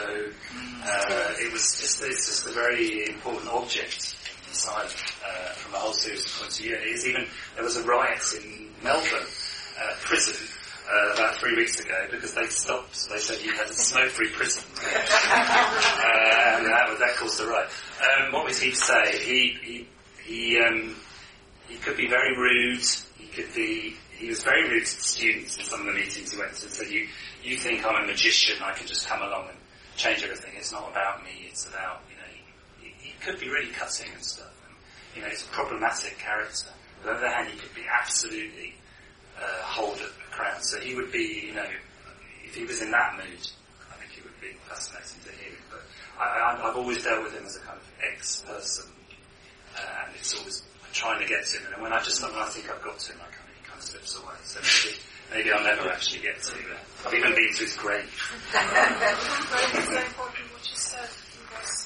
it's just a very important object in the asylum from a whole series of points of view. There was a riot in Melbourne prison about 3 weeks ago because they stopped. They said you had a smoke-free prison, and that caused a riot. What was he to say? He could be very rude. He was very rude to the students in some of the meetings he went to. So you think I'm a magician? I can just come along and change everything. It's not about me. It's about he could be really cutting and stuff. And, he's a problematic character. But on the other hand, he could be absolutely hold a crowd. So he would be, if he was in that mood, I think he would be fascinating to hear. But I've always dealt with him as a kind of ex-person, and it's always trying to get to him. And when I think I've got to him, he kind of slips away. So maybe I'll never actually get to him. I've even been to his grave. It's very important what you said. He was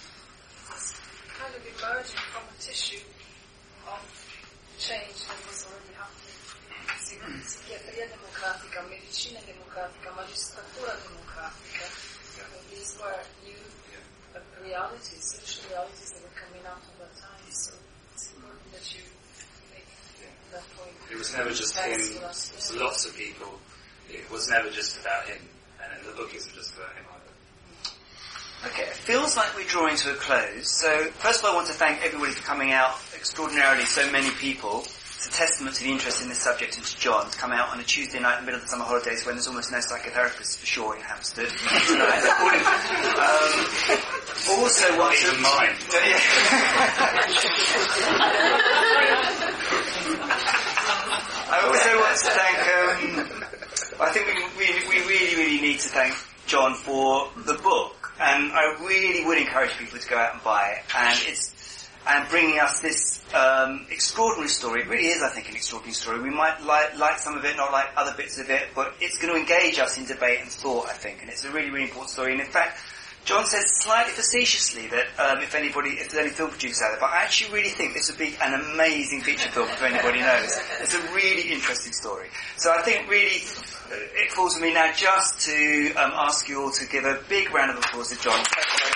kind of emerging from a tissue of change that was already happening. Psichiatria democratica, medicina democratica, magistratura democratica. These were new realities, social realities that were coming out of that time. So it's important that you make that point. It was never just him. It's lots of people. It was never just about him, and the book isn't just about him either. Okay, it feels like we're drawing to a close. So first of all, I want to thank everybody for coming out. Extraordinarily, so many people. It's a testament to the interest in this subject and to John to come out on a Tuesday night in the middle of the summer holidays when there's almost no psychotherapists for sure in Hampstead. Also want to... Even mine. I also want to thank... I think we really need to thank John for the book, and I really would encourage people to go out and buy it, and bringing us this extraordinary story. It really is, I think, an extraordinary story. We might like some of it, not like other bits of it, but it's going to engage us in debate and thought, I think, and it's a really, really important story. And in fact, John says slightly facetiously that if there's any film producers out there, but I actually really think this would be an amazing feature film if anybody knows. It's a really interesting story. So I think really it falls on me now just to ask you all to give a big round of applause to John.